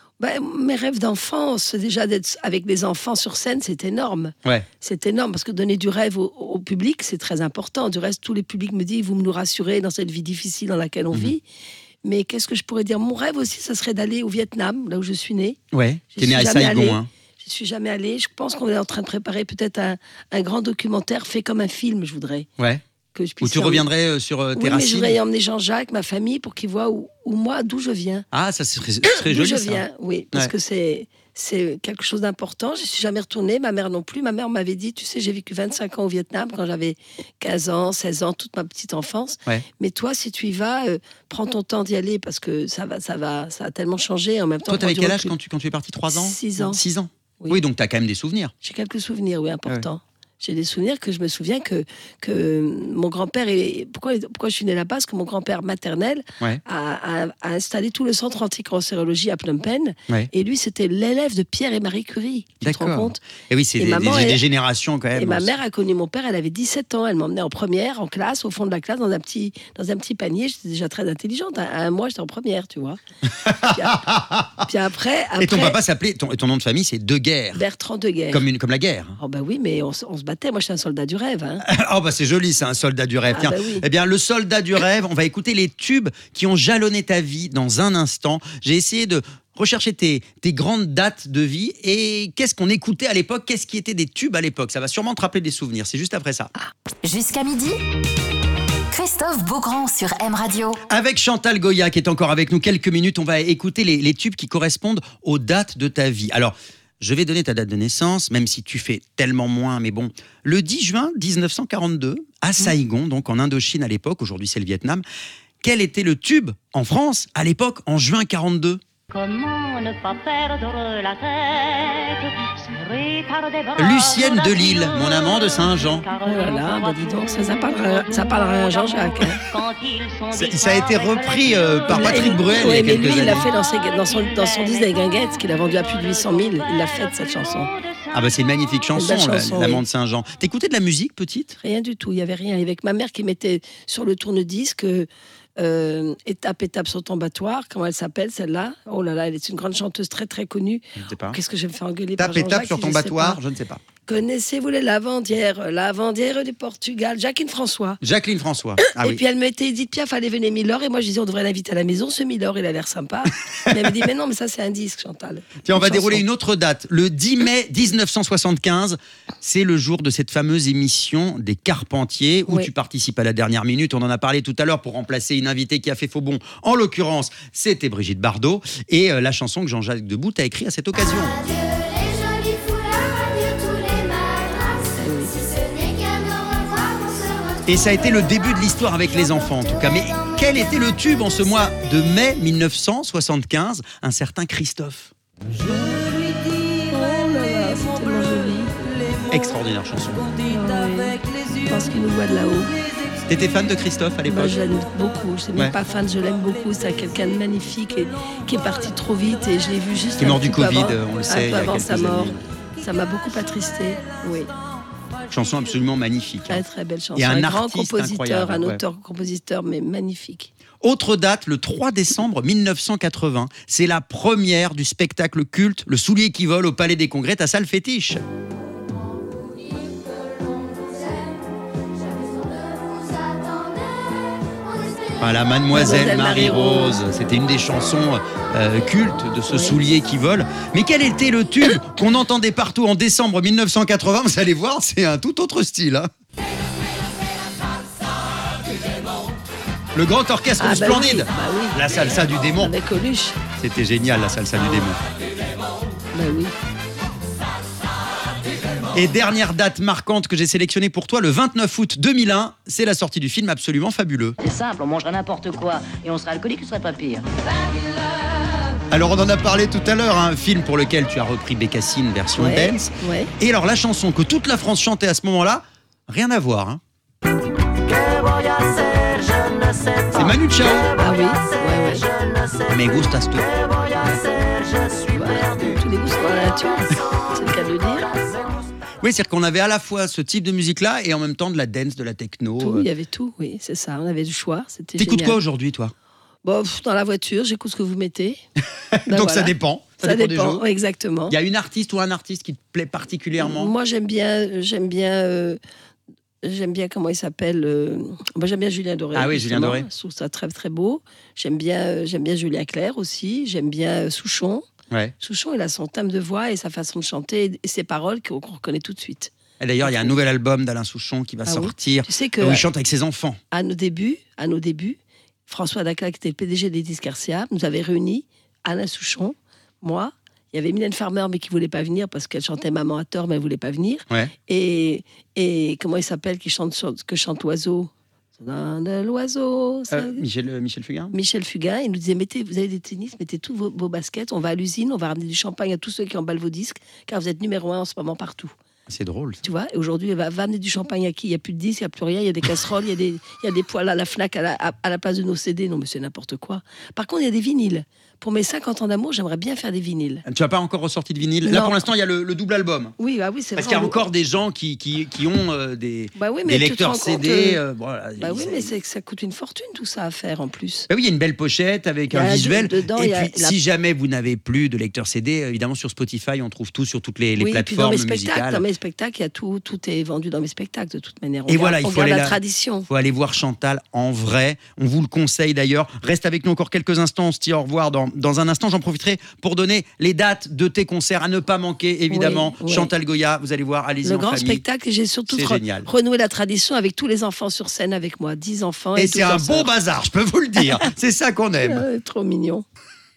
E: Mes rêves d'enfance, déjà d'être avec les enfants sur scène, c'est énorme.
B: Ouais.
E: C'est énorme parce que donner du rêve au public, c'est très important. Du reste, tous les publics me disent, vous nous rassurez dans cette vie difficile dans laquelle on vit. Mais qu'est-ce que je pourrais dire? Mon rêve aussi, ça serait d'aller au Vietnam, là où je suis née.
B: Ouais, t'es née à Saigon, hein.
E: Je suis jamais allée. Je pense qu'on est en train de préparer peut-être un grand documentaire fait comme un film, je voudrais.
B: Ouais.
E: Que je puisse
B: où tu reviendrais sur tes racines.
E: Mais je voudrais emmener Jean-Jacques, ma famille, pour qu'il voit d'où je viens.
B: Ah, ça serait joli,
E: d'où je
B: ça.
E: viens, oui, parce que c'est quelque chose d'important. Je ne suis jamais retournée, ma mère non plus. Ma mère m'avait dit, tu sais, j'ai vécu 25 ans au Vietnam quand j'avais 15 ans, 16 ans, toute ma petite enfance.
B: Ouais.
E: Mais toi, si tu y vas, prends ton temps d'y aller parce que ça a tellement changé. En même temps,
B: toi, t'avais quel âge quand tu es parti? 3 ans?
E: 6 ans.
B: 6 ans.
E: Oui.
B: Oui, donc tu as quand même des souvenirs.
E: J'ai quelques souvenirs, oui, importants. Ouais. J'ai des souvenirs que je me souviens que mon grand-père... Pourquoi je suis née là-bas? Parce que mon grand-père maternel a installé tout le centre anticancérologie à Phnom Penh. Ouais. Et lui, c'était l'élève de Pierre et Marie Curie. Tu te rends compte?
B: Et oui, c'est des générations quand même.
E: Et ma mère a connu mon père, elle avait 17 ans. Elle m'emmenait en première, en classe, au fond de la classe, dans un petit panier. J'étais déjà très intelligente. À un mois, j'étais en première, tu vois. Puis après...
B: Et ton papa s'appelait... Ton nom de famille, c'est Deguerre.
E: Bertrand Deguerre.
B: Comme la guerre.
E: Oh bah oui, mais on se battait. Moi, je suis un soldat du rêve. Hein.
B: Oh bah c'est joli, c'est un soldat du rêve. Tiens, bah oui. Eh bien, le soldat du rêve, on va écouter les tubes qui ont jalonné ta vie dans un instant. J'ai essayé de rechercher tes grandes dates de vie et qu'est-ce qu'on écoutait à l'époque, qu'est-ce qui était des tubes à l'époque. Ça va sûrement te rappeler des souvenirs. C'est juste après ça.
A: Jusqu'à midi, Christophe Beaugrand sur M Radio.
B: Avec Chantal Goya qui est encore avec nous quelques minutes, on va écouter les tubes qui correspondent aux dates de ta vie. Alors, je vais donner ta date de naissance, même si tu fais tellement moins, mais bon. Le 10 juin 1942, à Saigon, donc en Indochine à l'époque, aujourd'hui c'est le Vietnam, quel était le tube en France à l'époque, en juin 42 ?
K: Comment ne pas perdre la tête, serré par des bras
B: Lucienne de Lille, mon amant de Saint-Jean.
E: Oh là là, bah dis donc, ça parlerait à Jean-Jacques. Hein.
B: Ça a été repris par Patrick Bruel il y a quelques années.
E: Mais lui, il l'a fait dans son disque des Guinguettes, qu'il a vendu à plus de 800 000. Il l'a fait, cette chanson.
B: Ah bah c'est une magnifique chanson, l'amant de Saint-Jean. T'écoutais de la musique, petite ?
E: Rien du tout, il n'y avait rien. Avec ma mère qui mettait sur le tourne-disque... étape sur ton battoir, comment elle s'appelle celle-là? Oh là là, elle est une grande chanteuse très très connue.
B: Je ne sais pas.
E: Qu'est-ce que je vais me faire engueuler par
B: Jean-Jacques?
E: Étape
B: sur ton battoir, je ne sais pas.
E: Connaissez-vous les lavandières du Portugal? Jacqueline François.
B: Jacqueline François. Ah,
E: et
B: oui.
E: puis elle mettait Edith Piaf, allait venir Milor, et moi je disais on devrait l'inviter à la maison, ce Milor il a l'air sympa. Mais elle me dit mais non, mais ça c'est un disque, Chantal.
B: Tiens, on va
E: Une
B: dérouler
E: chanson.
B: une autre date. Le 10 mai 1975, c'est le jour de cette fameuse émission des Carpentiers où
E: Oui.
B: tu participes à la dernière minute. On en a parlé tout à l'heure pour remplacer une invitée qui a fait faux bond. En l'occurrence, c'était Brigitte Bardot et la chanson que Jean-Jacques Debout a écrite à cette occasion. Et ça a été le début de l'histoire avec les enfants en tout cas. Mais quel était le tube en ce mois de mai 1975? Un certain Christophe.
E: Oh là là, c'est tellement joli.
B: Extraordinaire chanson.
E: Je pense qu'il nous voit de là-haut.
B: T'étais fan de Christophe à l'époque?
E: Bah, je l'aime beaucoup. Je suis même
B: Ouais.
E: pas fan, je l'aime beaucoup. C'est quelqu'un de magnifique et qui est parti trop vite et je l'ai vu juste
B: Qui est mort
E: un
B: du
E: petit peu
B: Covid,
E: avant,
B: on le
E: un
B: sait,
E: peu
B: il y a
E: avant
B: quelques
E: sa mort.
B: années.
E: Ça m'a beaucoup attristé. Oui,
B: Chanson absolument magnifique.
E: très très belle chanson.
B: Et un
E: grand
B: artiste
E: compositeur,
B: incroyable,
E: un
B: ouais.
E: auteur-compositeur, mais magnifique.
B: Autre date, le 3 décembre 1980. C'est la première du spectacle culte Le Soulier qui vole au Palais des Congrès, ta salle fétiche. Voilà, Mademoiselle Marie-Rose. C'était une des chansons cultes de ce soulier qui vole. Mais quel était le tube qu'on entendait partout en décembre 1980? Vous allez voir, c'est un tout autre style. Hein. Le grand orchestre du Splendide. La salsa du démon.
E: Avec Coluche.
B: C'était génial, la salsa du démon.
E: Bah oui.
B: Et dernière date marquante que j'ai sélectionnée pour toi, le 29 août 2001, c'est la sortie du film absolument fabuleux.
P: C'est simple, on mangerait n'importe quoi et on serait alcoolique, ce serait pas pire.
B: Alors on en a parlé tout à l'heure, un film pour lequel tu as repris Bécassine version
E: Ouais,
B: dance.
E: ouais.
B: Et alors la chanson que toute la France chantait à ce moment-là, rien à voir. Hein. C'est Manu Chao.
E: Ah oui, ouais.
B: Me gustas tú.
E: Tous les goûts sont dans la nature, c'est le cas de le dire.
B: Oui, c'est-à-dire qu'on avait à la fois ce type de musique-là et en même temps de la dance, de la techno.
E: Tout, il y avait tout, oui, c'est ça. On avait du choix, c'était
B: T'écoutes
E: génial.
B: quoi aujourd'hui, toi?
E: Bon, dans la voiture, j'écoute ce que vous mettez. Ben
B: Donc
E: voilà.
B: ça dépend. Ça
E: Ça
B: dépend des
E: dépend,
B: jours.
E: oui, exactement.
B: Il y a une artiste ou un artiste qui te plaît particulièrement?
E: Moi, j'aime bien, comment il s'appelle. Moi, j'aime bien Julien Doré.
B: Ah oui, Julien
E: justement.
B: Doré.
E: Je trouve ça très très beau. J'aime bien Julien Clerc aussi. J'aime bien Souchon.
B: Ouais.
E: Souchon, il a son thème de voix et sa façon de chanter et ses paroles qu'on reconnaît tout de suite.
B: Et d'ailleurs, il y a un nouvel album d'Alain Souchon qui va
E: Ah oui.
B: sortir.
E: Tu sais que
B: où il chante avec ses enfants.
E: à nos débuts, François Daca, qui était le PDG des disques RCA, nous avait réunis Alain Souchon, moi. Il y avait Mylène Farmer, mais qui voulait pas venir parce qu'elle chantait Maman à tort, mais elle voulait pas venir.
B: Ouais.
E: Et comment il s'appelle que chante l'oiseau? De l'oiseau. ça-
B: Michel Fugain.
E: Michel Fugain, il nous disait vous avez des tennis, mettez tous vos baskets, on va à l'usine, on va ramener du champagne à tous ceux qui emballent vos disques, car vous êtes numéro 1 en ce moment partout.
B: C'est drôle.
E: Tu vois, et aujourd'hui, va amener du champagne à qui? Il n'y a plus de disques, il n'y a plus rien, il y a des casseroles, il y a des poêles à la Fnac à la place de nos CD. Non, mais c'est n'importe quoi. Par contre, il y a des vinyles. Pour mes 50 ans d'amour, j'aimerais bien faire des vinyles.
B: Tu n'as pas encore ressorti de vinyle? Là,
E: Non.
B: pour l'instant, il y a le double album.
E: Oui, bah oui, c'est vrai.
B: Parce qu'il y a encore des gens qui ont des,
E: Bah oui,
B: des
E: mais tu te
B: lecteurs
E: rends compte,
B: CD. Voilà,
E: bah oui, mais ça coûte une fortune tout ça à faire en plus.
B: Bah oui, il y a une belle pochette avec
E: Il y a
B: un visuel.
E: dedans,
B: et
E: il y a
B: puis,
E: la-
B: si jamais vous n'avez plus de lecteur CD, évidemment, sur Spotify, on trouve tout sur toutes les
E: Oui, et puis dans
B: plateformes
E: mes spectacles,
B: musicales.
E: dans mes spectacles, il y a tout est vendu dans mes spectacles de toute manière.
B: Et voilà, il
E: on
B: faut
E: garde
B: aller
E: la
B: là.
E: tradition.
B: Il faut aller voir Chantal en vrai. On vous le conseille d'ailleurs. Reste avec nous encore quelques instants. On se dit au revoir dans un instant. J'en profiterai pour donner les dates de tes concerts à ne pas manquer, évidemment.
E: Oui, oui.
B: Chantal Goya, vous allez voir, allez-y
E: Le
B: en
E: grand
B: famille.
E: spectacle, et j'ai surtout
B: C'est génial.
E: renoué la tradition avec tous les enfants sur scène avec moi. 10 enfants.
B: Et c'est
E: 12
B: un
E: danseurs.
B: beau bazar, je peux vous le dire. C'est ça qu'on aime.
E: Trop mignon.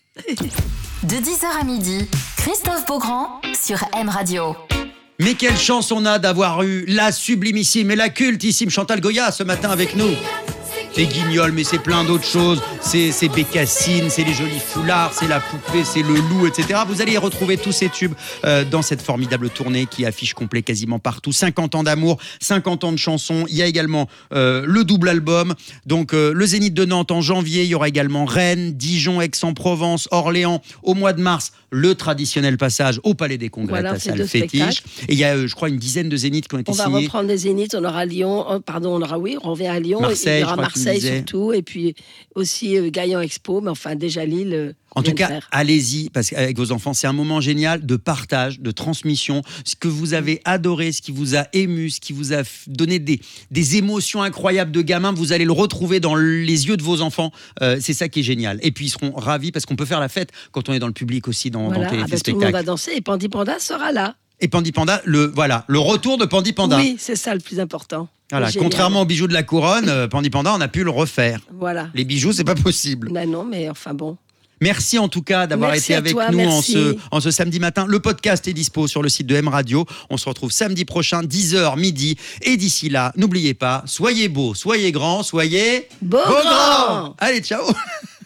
A: De 10h à midi, Christophe Beaugrand sur M Radio.
B: Mais quelle chance on a d'avoir eu la sublimissime et la cultissime Chantal Goya ce matin avec nous. C'est Guignol, mais c'est plein d'autres choses. C'est Bécassine, c'est les jolis foulards, c'est la poupée, c'est le loup, etc. Vous allez retrouver tous ces tubes dans cette formidable tournée qui affiche complet quasiment partout. 50 ans d'amour, 50 ans de chansons. Il y a également le double album. Donc le Zénith de Nantes en janvier. Il y aura également Rennes, Dijon, Aix-en-Provence, Orléans. Au mois de mars, le traditionnel passage au Palais des Congrès,
E: Voilà,
B: ta
E: c'est
B: salle
E: 2
B: fétiche.
E: spectacles.
B: Et il y a, je crois, une dizaine de Zéniths qui ont été
E: On va
B: signés.
E: reprendre des Zéniths, on aura Lyon, on revient à Lyon,
B: Marseille,
E: il y
B: je
E: aura
B: crois que tu me
E: Marseille
B: disais.
E: surtout, et puis aussi Gaillan Expo, mais enfin déjà Lille.
B: En
E: Bien
B: tout
E: le
B: cas,
E: faire.
B: allez-y, parce qu'avec vos enfants, c'est un moment génial de partage, de transmission. Ce que vous avez adoré, ce qui vous a ému, ce qui vous a donné des émotions incroyables de gamin, vous allez le retrouver dans les yeux de vos enfants. C'est ça qui est génial. Et puis, ils seront ravis parce qu'on peut faire la fête quand on est dans le public aussi, dans
E: Voilà,
B: les
E: tout le monde
B: spectacles.
E: va danser et Pandi Panda sera là.
B: Et Pandi Panda, le retour de Pandi Panda.
E: Oui, c'est ça le plus important.
B: Voilà,
E: Génial.
B: contrairement aux bijoux de la couronne, Pandi Panda, on a pu le refaire.
E: Voilà.
B: Les bijoux, c'est pas possible.
E: Ben non, mais enfin bon.
B: Merci en tout cas d'avoir
E: Merci
B: été
E: à
B: avec
E: toi,
B: nous
E: merci.
B: en ce samedi matin. Le podcast est dispo sur le site de M Radio. On se retrouve samedi prochain, 10h midi. Et d'ici là, n'oubliez pas, soyez beaux, soyez grands, soyez
E: Beaux grands.
B: Allez, ciao.